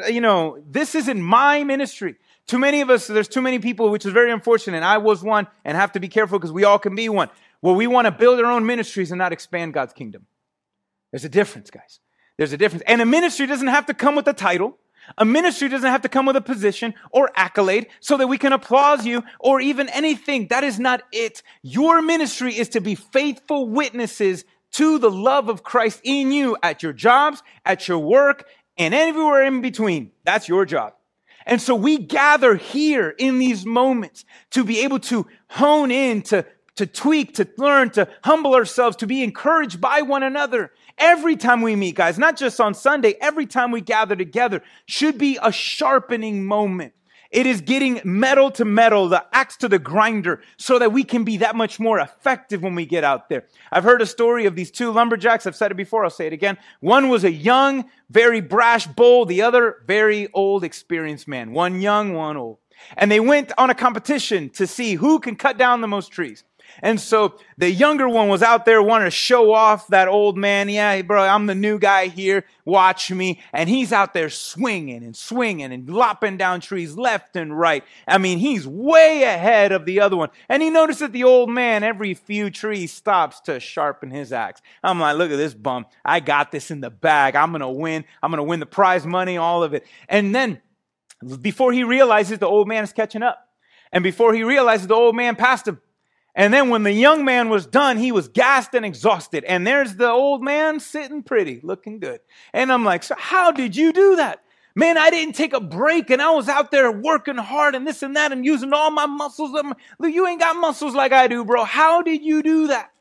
isn't my ministry. Too many of us, there's too many people, which is very unfortunate. And I was one, and have to be careful because we all can be one. Well, we want to build our own ministries and not expand God's kingdom. There's a difference, guys. There's a difference. And a ministry doesn't have to come with a title. A ministry doesn't have to come with a position or accolade so that we can applaud you or even anything. That is not it. Your ministry is to be faithful witnesses to the love of Christ in you at your jobs, at your work, and everywhere in between. That's your job. And so we gather here in these moments to be able to hone in, to tweak, to learn, to humble ourselves, to be encouraged by one another. Every time we meet, guys, not just on Sunday, every time we gather together should be a sharpening moment. It is getting metal to metal, the axe to the grinder, so that we can be that much more effective when we get out there. I've heard a story of these two lumberjacks. I've said it before. I'll say it again. One was a young, very brash, bold. The other, very old, experienced man. One young, one old. And they went on a competition to see who can cut down the most trees. And so the younger one was out there wanting to show off that old man. Yeah, bro, I'm the new guy here. Watch me. And he's out there swinging and lopping down trees left and right. I mean, he's way ahead of the other one. And he noticed that the old man, every few trees, stops to sharpen his axe. I'm like, look at this bum. I got this in the bag. I'm going to win. I'm going to win the prize money, all of it. And then before he realizes, the old man is catching up. And before he realizes, the old man passed him. And then when the young man was done, he was gassed and exhausted. And there's the old man sitting pretty, looking good. And I'm like, so how did you do that? Man, I didn't take a break, and I was out there working hard and this and that and using all my muscles. You ain't got muscles like I do, bro. How did you do that?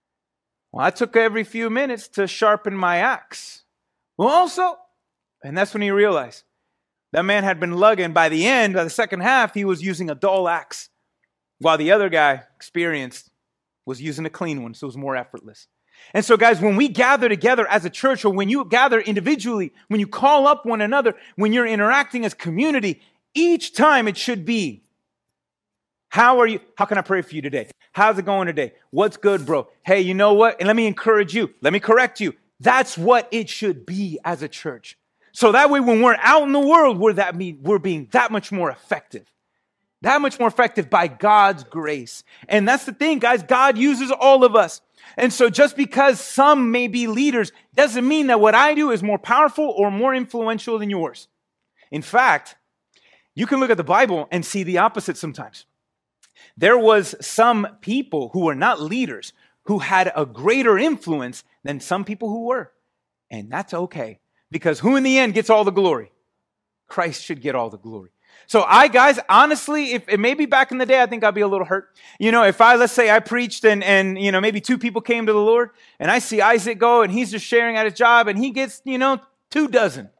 Well, I took every few minutes to sharpen my axe. Well, also, and that's when he realized that man had been lugging. By the end of the second half, he was using a dull axe, while the other guy, experienced, was using a clean one, so it was more effortless. And so, guys, when we gather together as a church, or when you gather individually, when you call up one another, when you're interacting as community, each time it should be, how are you? How can I pray for you today? How's it going today? What's good, bro? Hey, you know what? And let me encourage you. Let me correct you. That's what it should be as a church. So that way, when we're out in the world, we're being that much more effective. That much more effective by God's grace. And that's the thing, guys. God uses all of us. And so just because some may be leaders doesn't mean that what I do is more powerful or more influential than yours. In fact, you can look at the Bible and see the opposite sometimes. There was some people who were not leaders who had a greater influence than some people who were. And that's okay. Because who in the end gets all the glory? Christ should get all the glory. So guys, honestly, if maybe back in the day, I think I'd be a little hurt. You know, if let's say I preached and maybe 2 people came to the Lord, and I see Isaac go and he's just sharing at his job and he gets, 2 dozen.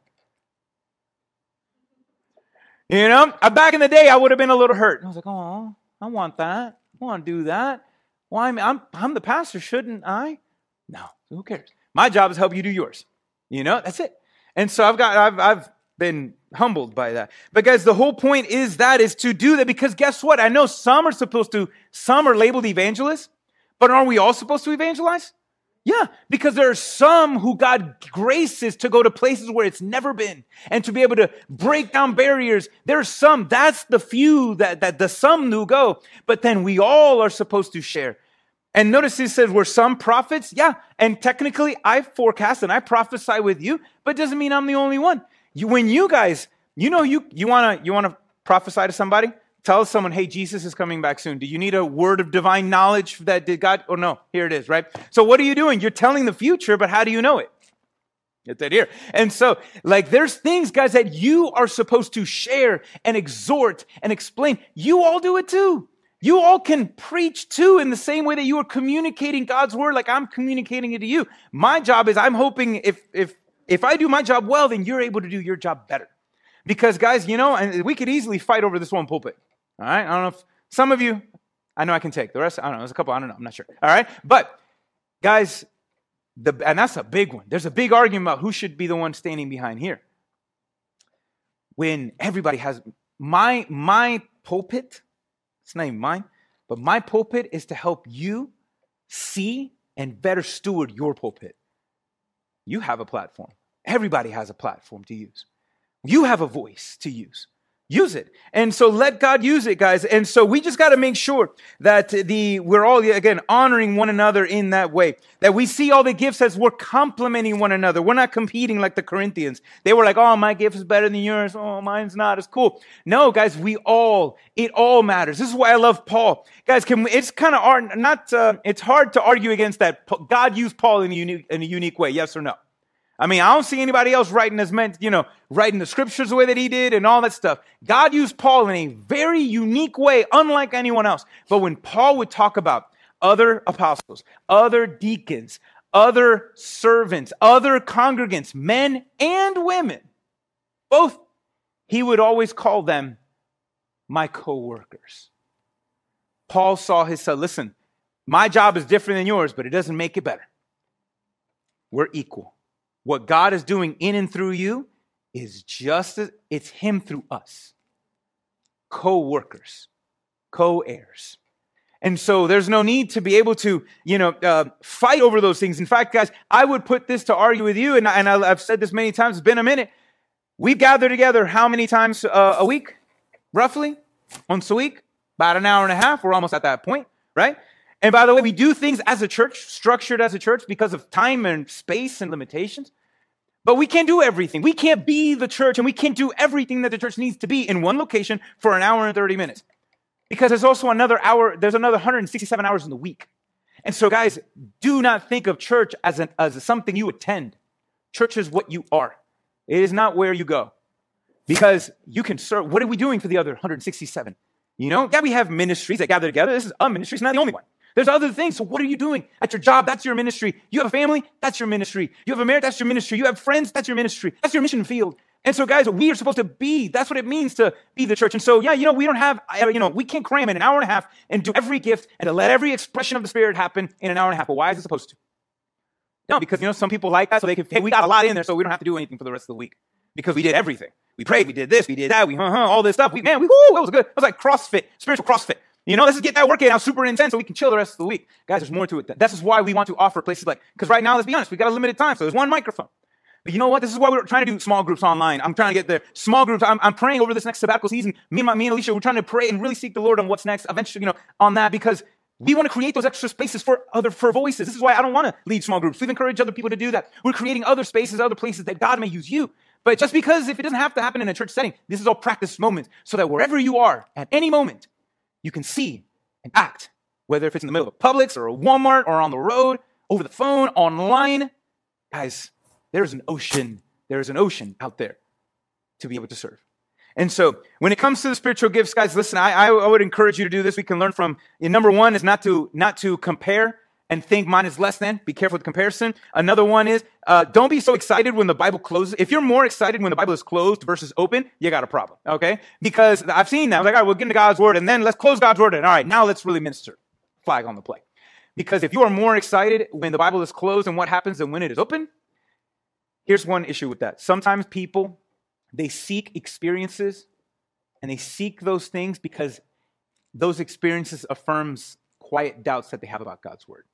Back in the day, I would have been a little hurt. I was like, oh, I want that. I want to do that. Why? I'm the pastor, shouldn't I? No, who cares? My job is to help you do yours. That's it. And so I've been humbled by that. But guys, the whole point is to do that, because guess what? I know some are labeled evangelists, but aren't we all supposed to evangelize? Yeah, because there are some who God graces to go to places where it's never been and to be able to break down barriers. There are some, that's the few that the some who go, but then we all are supposed to share. And notice he says, were some prophets? Yeah. And technically I forecast and I prophesy with you, but it doesn't mean I'm the only one. When you guys, you want to prophesy to somebody? Tell someone, hey, Jesus is coming back soon. Do you need a word of divine knowledge that did God? Oh no, here it is, right? So what are you doing? You're telling the future, but how do you know it? It's right here. And so, there's things, guys, that you are supposed to share and exhort and explain. You all do it too. You all can preach too in the same way that you are communicating God's word, like I'm communicating it to you. My job is, I'm hoping if I do my job well, then you're able to do your job better. Because guys, and we could easily fight over this one pulpit. All right. I don't know if some of you, I know I can take. The rest, I don't know. There's a couple, I don't know. I'm not sure. All right. But guys, and that's a big one. There's a big argument about who should be the one standing behind here. When everybody has my pulpit, it's not even mine, but my pulpit is to help you see and better steward your pulpit. You have a platform. Everybody has a platform to use. You have a voice to use. Use it. And so let God use it, guys. And so we just got to make sure that we're all, again, honoring one another in that way. That we see all the gifts as we're complementing one another. We're not competing like the Corinthians. They were like, oh, my gift is better than yours. Oh, mine's not as cool. No, guys, it all matters. This is why I love Paul. Guys, it's kind of hard, it's hard to argue against that. God used Paul in a unique way. Yes or no? I mean, I don't see anybody else writing the scriptures the way that he did and all that stuff. God used Paul in a very unique way, unlike anyone else. But when Paul would talk about other apostles, other deacons, other servants, other congregants, men and women, both, he would always call them my co-workers. Paul saw his son, listen, my job is different than yours, but it doesn't make it better. We're equal. What God is doing in and through you is it's him through us. Co-workers, co-heirs. And so there's no need to be able to, fight over those things. In fact, guys, I would put this to argue with you, and I've said this many times, it's been a minute. We gather together how many times a week? Roughly? Once a week? About an hour and a half. We're almost at that point, right? And by the way, we do things as a church, structured as a church because of time and space and limitations. But we can't do everything. We can't be the church, and we can't do everything that the church needs to be in one location for an hour and 30 minutes. Because there's also another 167 hours in the week. And so, guys, do not think of church as something you attend. Church is what you are. It is not where you go. Because you can serve. What are we doing for the other 167? Yeah, we have ministries that gather together. This is a ministry. It's not the only one. There's other things. So what are you doing? At your job, that's your ministry. You have a family, that's your ministry. You have a marriage, that's your ministry. You have friends, that's your ministry. That's your mission field. And so, guys, we are supposed to be. That's what it means to be the church. And so, yeah, we don't have, we can't cram in an hour and a half and do every gift and to let every expression of the Spirit happen in an hour and a half. But why is it supposed to? No, because, some people like that. So they can, hey, we got a lot in there, so we don't have to do anything for the rest of the week because we did everything. We prayed, we did this, we did that, all this stuff. That was good. It was like CrossFit, spiritual CrossFit. Let's just get that workout out super intense so we can chill the rest of the week. Guys, there's more to it. This is why we want to offer places because right now, let's be honest, we got a limited time, so there's one microphone. But you know what? This is why we're trying to do small groups online. I'm trying to get there. Small groups. I'm praying over this next sabbatical season. Me and Alicia, we're trying to pray and really seek the Lord on what's next. Eventually, on that, because we want to create those extra spaces for voices. This is why I don't want to lead small groups. We've encouraged other people to do that. We're creating other spaces, other places that God may use you. But just because if it doesn't have to happen in a church setting, this is all practice moments so that wherever you are at any moment, you can see and act, whether if it's in the middle of a Publix or a Walmart or on the road, over the phone, online. Guys, there's an ocean out there to be able to serve. And so when it comes to the spiritual gifts, guys, listen, I would encourage you to do this. We can learn from, number one is not to compare and think mine is less than. Be careful with comparison. Another one is don't be so excited when the Bible closes. If you're more excited when the Bible is closed versus open, you got a problem, okay? Because I've seen that. I was like, all right, we'll get into God's word, and then let's close God's word, and all right, now let's really minister. Flag on the play. Because if you are more excited when the Bible is closed and what happens than when it is open, here's one issue with that. Sometimes people, they seek experiences, and they seek those things because those experiences affirms quiet doubts that they have about God's word.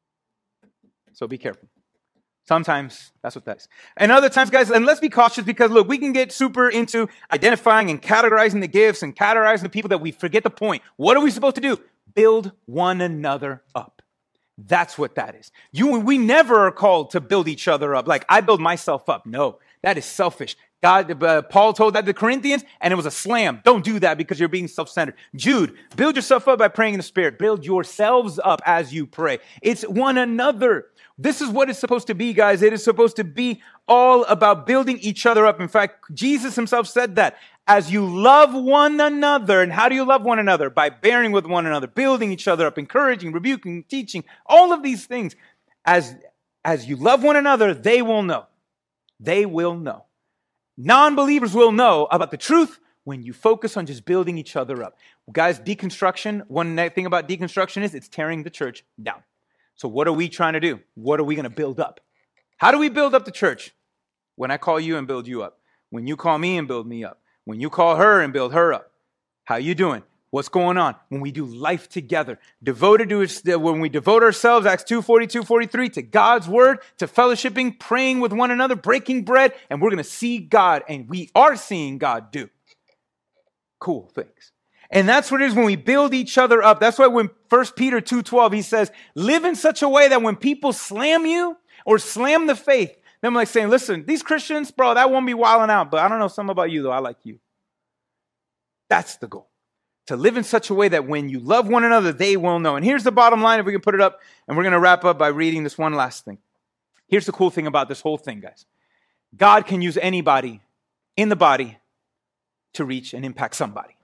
So be careful. Sometimes that's what that is. And other times, guys, and let's be cautious because, look, we can get super into identifying and categorizing the gifts and categorizing the people that we forget the point. What are we supposed to do? Build one another up. That's what that is. We never are called to build each other up. Like I build myself up. No, that is selfish. Paul told that to the Corinthians, and it was a slam. Don't do that because you're being self-centered. Jude, build yourself up by praying in the Spirit. Build yourselves up as you pray. It's one another. This is what it's supposed to be, guys. It is supposed to be all about building each other up. In fact, Jesus himself said that. As you love one another, and how do you love one another? By bearing with one another, building each other up, encouraging, rebuking, teaching, all of these things. As you love one another, they will know. They will know. Non-believers will know about the truth when you focus on just building each other up. Guys, deconstruction, one thing about deconstruction is it's tearing the church down. So what are we trying to do? What are we going to build up? How do we build up the church? When I call you and build you up. When you call me and build me up. When you call her and build her up. How you doing? What's going on? When we do life together, when we devote ourselves, Acts 2:42-43, to God's word, to fellowshipping, praying with one another, breaking bread, and we're going to see God, and we are seeing God do cool things. And that's what it is when we build each other up. That's why when 1 Peter 2:12, he says, live in such a way that when people slam you or slam the faith, then I'm like saying, listen, these Christians, bro, that won't be wilding out, but I don't know something about you, though. I like you. That's the goal. To live in such a way that when you love one another, they will know. And here's the bottom line, if we can put it up, and we're going to wrap up by reading this one last thing. Here's the cool thing about this whole thing, guys. God can use anybody in the body to reach and impact somebody.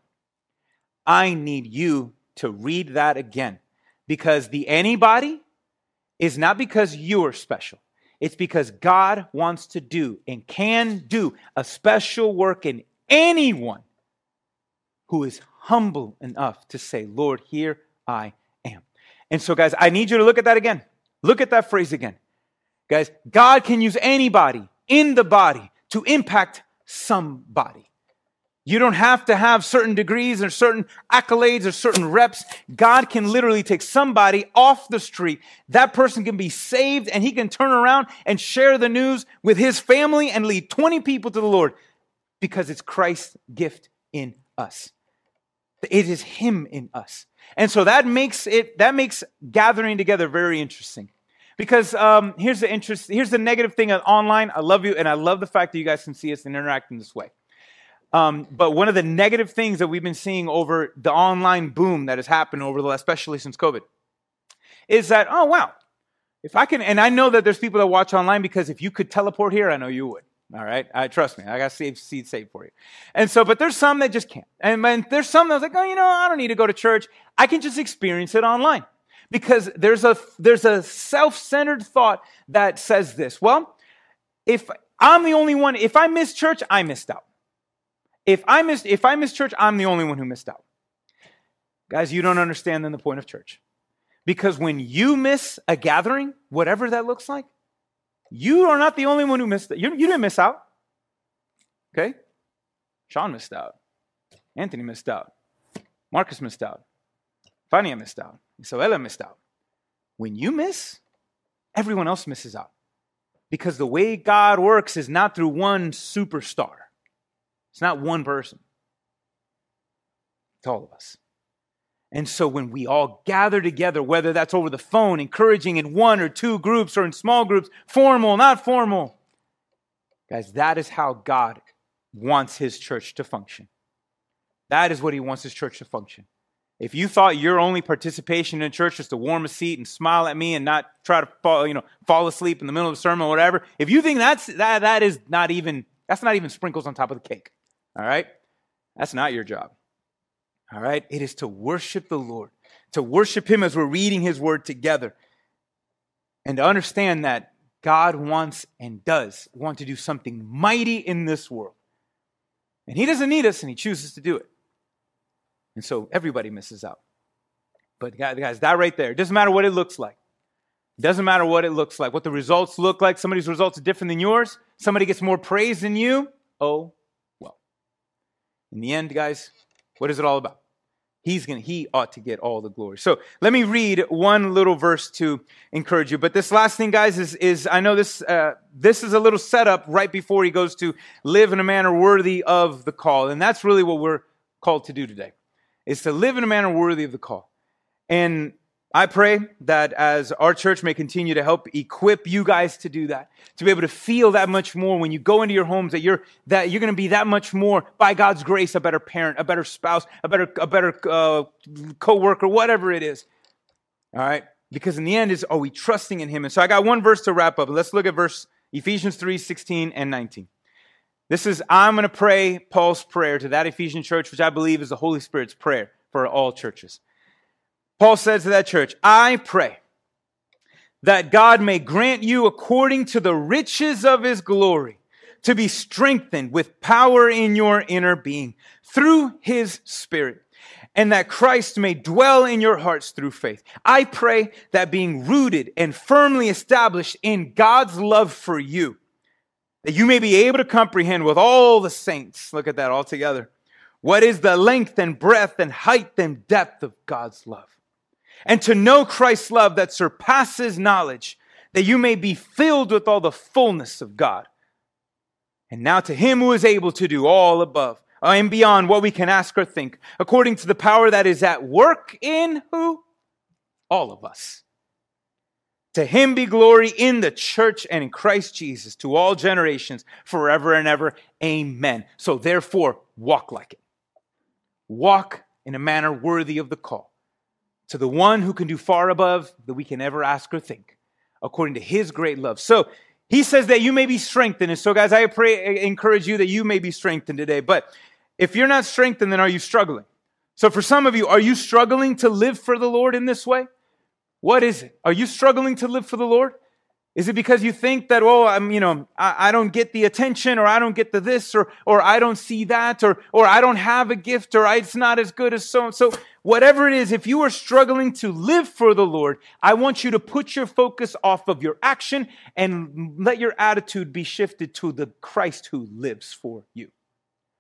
I need you to read that again, because the anybody is not because you're special. It's because God wants to do and can do a special work in anyone who is humble enough to say, Lord, here I am. And so, guys, I need you to look at that again. Look at that phrase again. Guys, God can use anybody in the body to impact somebody. You don't have to have certain degrees or certain accolades or certain reps. God can literally take somebody off the street. That person can be saved and he can turn around and share the news with his family and lead 20 people to the Lord because it's Christ's gift in us. It is him in us. And so that makes gathering together very interesting. Because here's the negative thing online. I love you and I love the fact that you guys can see us and interact in this way. But one of the negative things that we've been seeing over the online boom that has happened over the last, especially since COVID, is that, oh, wow, if I can, and I know that there's people that watch online because if you could teleport here, I know you would. All right. Trust me. I got seed saved for you. And so, but there's some that just can't. And there's some that's like, oh, I don't need to go to church. I can just experience it online because there's a self-centered thought that says this. Well, if I'm the only one, if I miss church, I missed out. If I miss church, I'm the only one who missed out. Guys, you don't understand then the point of church. Because when you miss a gathering, whatever that looks like, you are not the only one who missed it. You didn't miss out. Okay? Sean missed out. Anthony missed out. Marcus missed out. Fania missed out. Isabella missed out. When you miss, everyone else misses out. Because the way God works is not through one superstar. It's not one person. It's all of us. And so when we all gather together, whether that's over the phone, encouraging in one or two groups or in small groups, formal, not formal, guys, that is how God wants his church to function. That is what he wants his church to function. If you thought your only participation in church was to warm a seat and smile at me and not try to fall asleep in the middle of the sermon or whatever, if you think that's not even sprinkles on top of the cake. All right? That's not your job. All right? It is to worship the Lord, to worship him as we're reading his word together, and to understand that God wants and does want to do something mighty in this world. And he doesn't need us, and he chooses to do it. And so everybody misses out. But guys, that right there, it doesn't matter what it looks like. It doesn't matter what it looks like, what the results look like. Somebody's results are different than yours. Somebody gets more praise than you. Oh, well. In the end, guys, what is it all about? He ought to get all the glory. So let me read one little verse to encourage you. But this last thing, guys, is I know this is a little setup right before he goes to live in a manner worthy of the call. And that's really what we're called to do today, is to live in a manner worthy of the call. And I pray that as our church may continue to help equip you guys to do that, to be able to feel that much more when you go into your homes, that you're going to be that much more, by God's grace, a better parent, a better spouse, a better co-worker, whatever it is. All right? Because in the end, are we trusting in him? And so I got one verse to wrap up. Let's look at Ephesians 3:16 and 19. I'm going to pray Paul's prayer to that Ephesian church, which I believe is the Holy Spirit's prayer for all churches. Paul says to that church, I pray that God may grant you, according to the riches of his glory, to be strengthened with power in your inner being through his Spirit, and that Christ may dwell in your hearts through faith. I pray that being rooted and firmly established in God's love for you, that you may be able to comprehend with all the saints, look at that all together, what is the length and breadth and height and depth of God's love. And to know Christ's love that surpasses knowledge, that you may be filled with all the fullness of God. And now to him who is able to do all above and beyond what we can ask or think, according to the power that is at work in who? All of us. To him be glory in the church and in Christ Jesus to all generations, forever and ever. Amen. So therefore, walk like it. Walk in a manner worthy of the call, to the one who can do far above that we can ever ask or think, according to his great love. So he says that you may be strengthened. And so, guys, I encourage you that you may be strengthened today. But if you're not strengthened, then are you struggling? So for some of you, are you struggling to live for the Lord in this way? What is it? Are you struggling to live for the Lord? Is it because you think that, I don't get the attention, or I don't get the this, or I don't see that, or I don't have a gift, or it's not as good as so. So whatever it is, if you are struggling to live for the Lord, I want you to put your focus off of your action and let your attitude be shifted to the Christ who lives for you.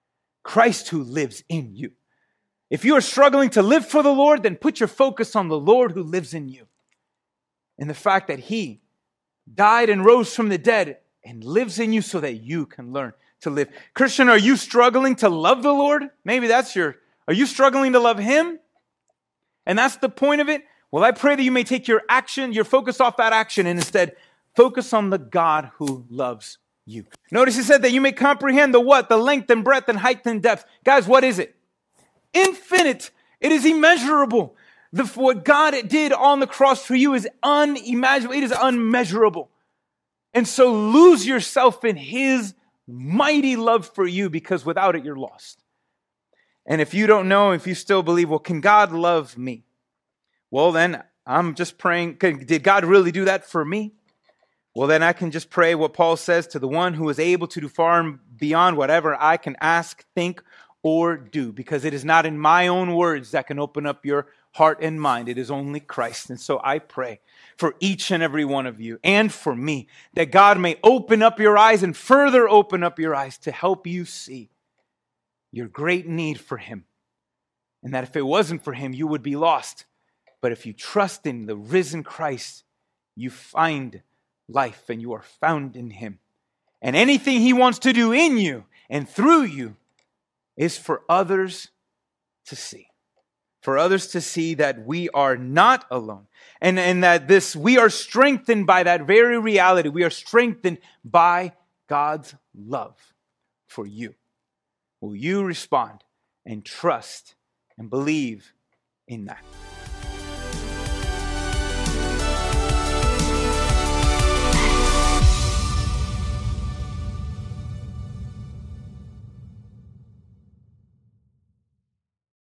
Christ who lives in you. If you are struggling to live for the Lord, then put your focus on the Lord who lives in you. And the fact that He died and rose from the dead and lives in you so that you can learn to live. Christian, are you struggling to love the Lord? Maybe are you struggling to love Him? And that's the point of it? Well, I pray that you may take your focus off that action and instead focus on the God who loves you. Notice He said that you may comprehend the what? The length and breadth and height and depth. Guys, what is it? Infinite. It is immeasurable. What God did on the cross for you is unimaginable. It is unmeasurable. And so lose yourself in His mighty love for you, because without it, you're lost. And if you don't know, if you still believe, well, can God love me? Well, then I'm just praying, did God really do that for me? Well, then I can just pray what Paul says, to the one who is able to do far and beyond whatever I can ask, think, or do, because it is not in my own words that can open up your heart and mind. It is only Christ. And so I pray for each and every one of you and for me that God may open up your eyes and further open up your eyes to help you see your great need for Him. And that if it wasn't for Him, you would be lost. But if you trust in the risen Christ, you find life and you are found in Him. And anything He wants to do in you and through you is for others to see. For others to see that we are not alone. And that we are strengthened by that very reality. We are strengthened by God's love for you. Will you respond and trust and believe in that?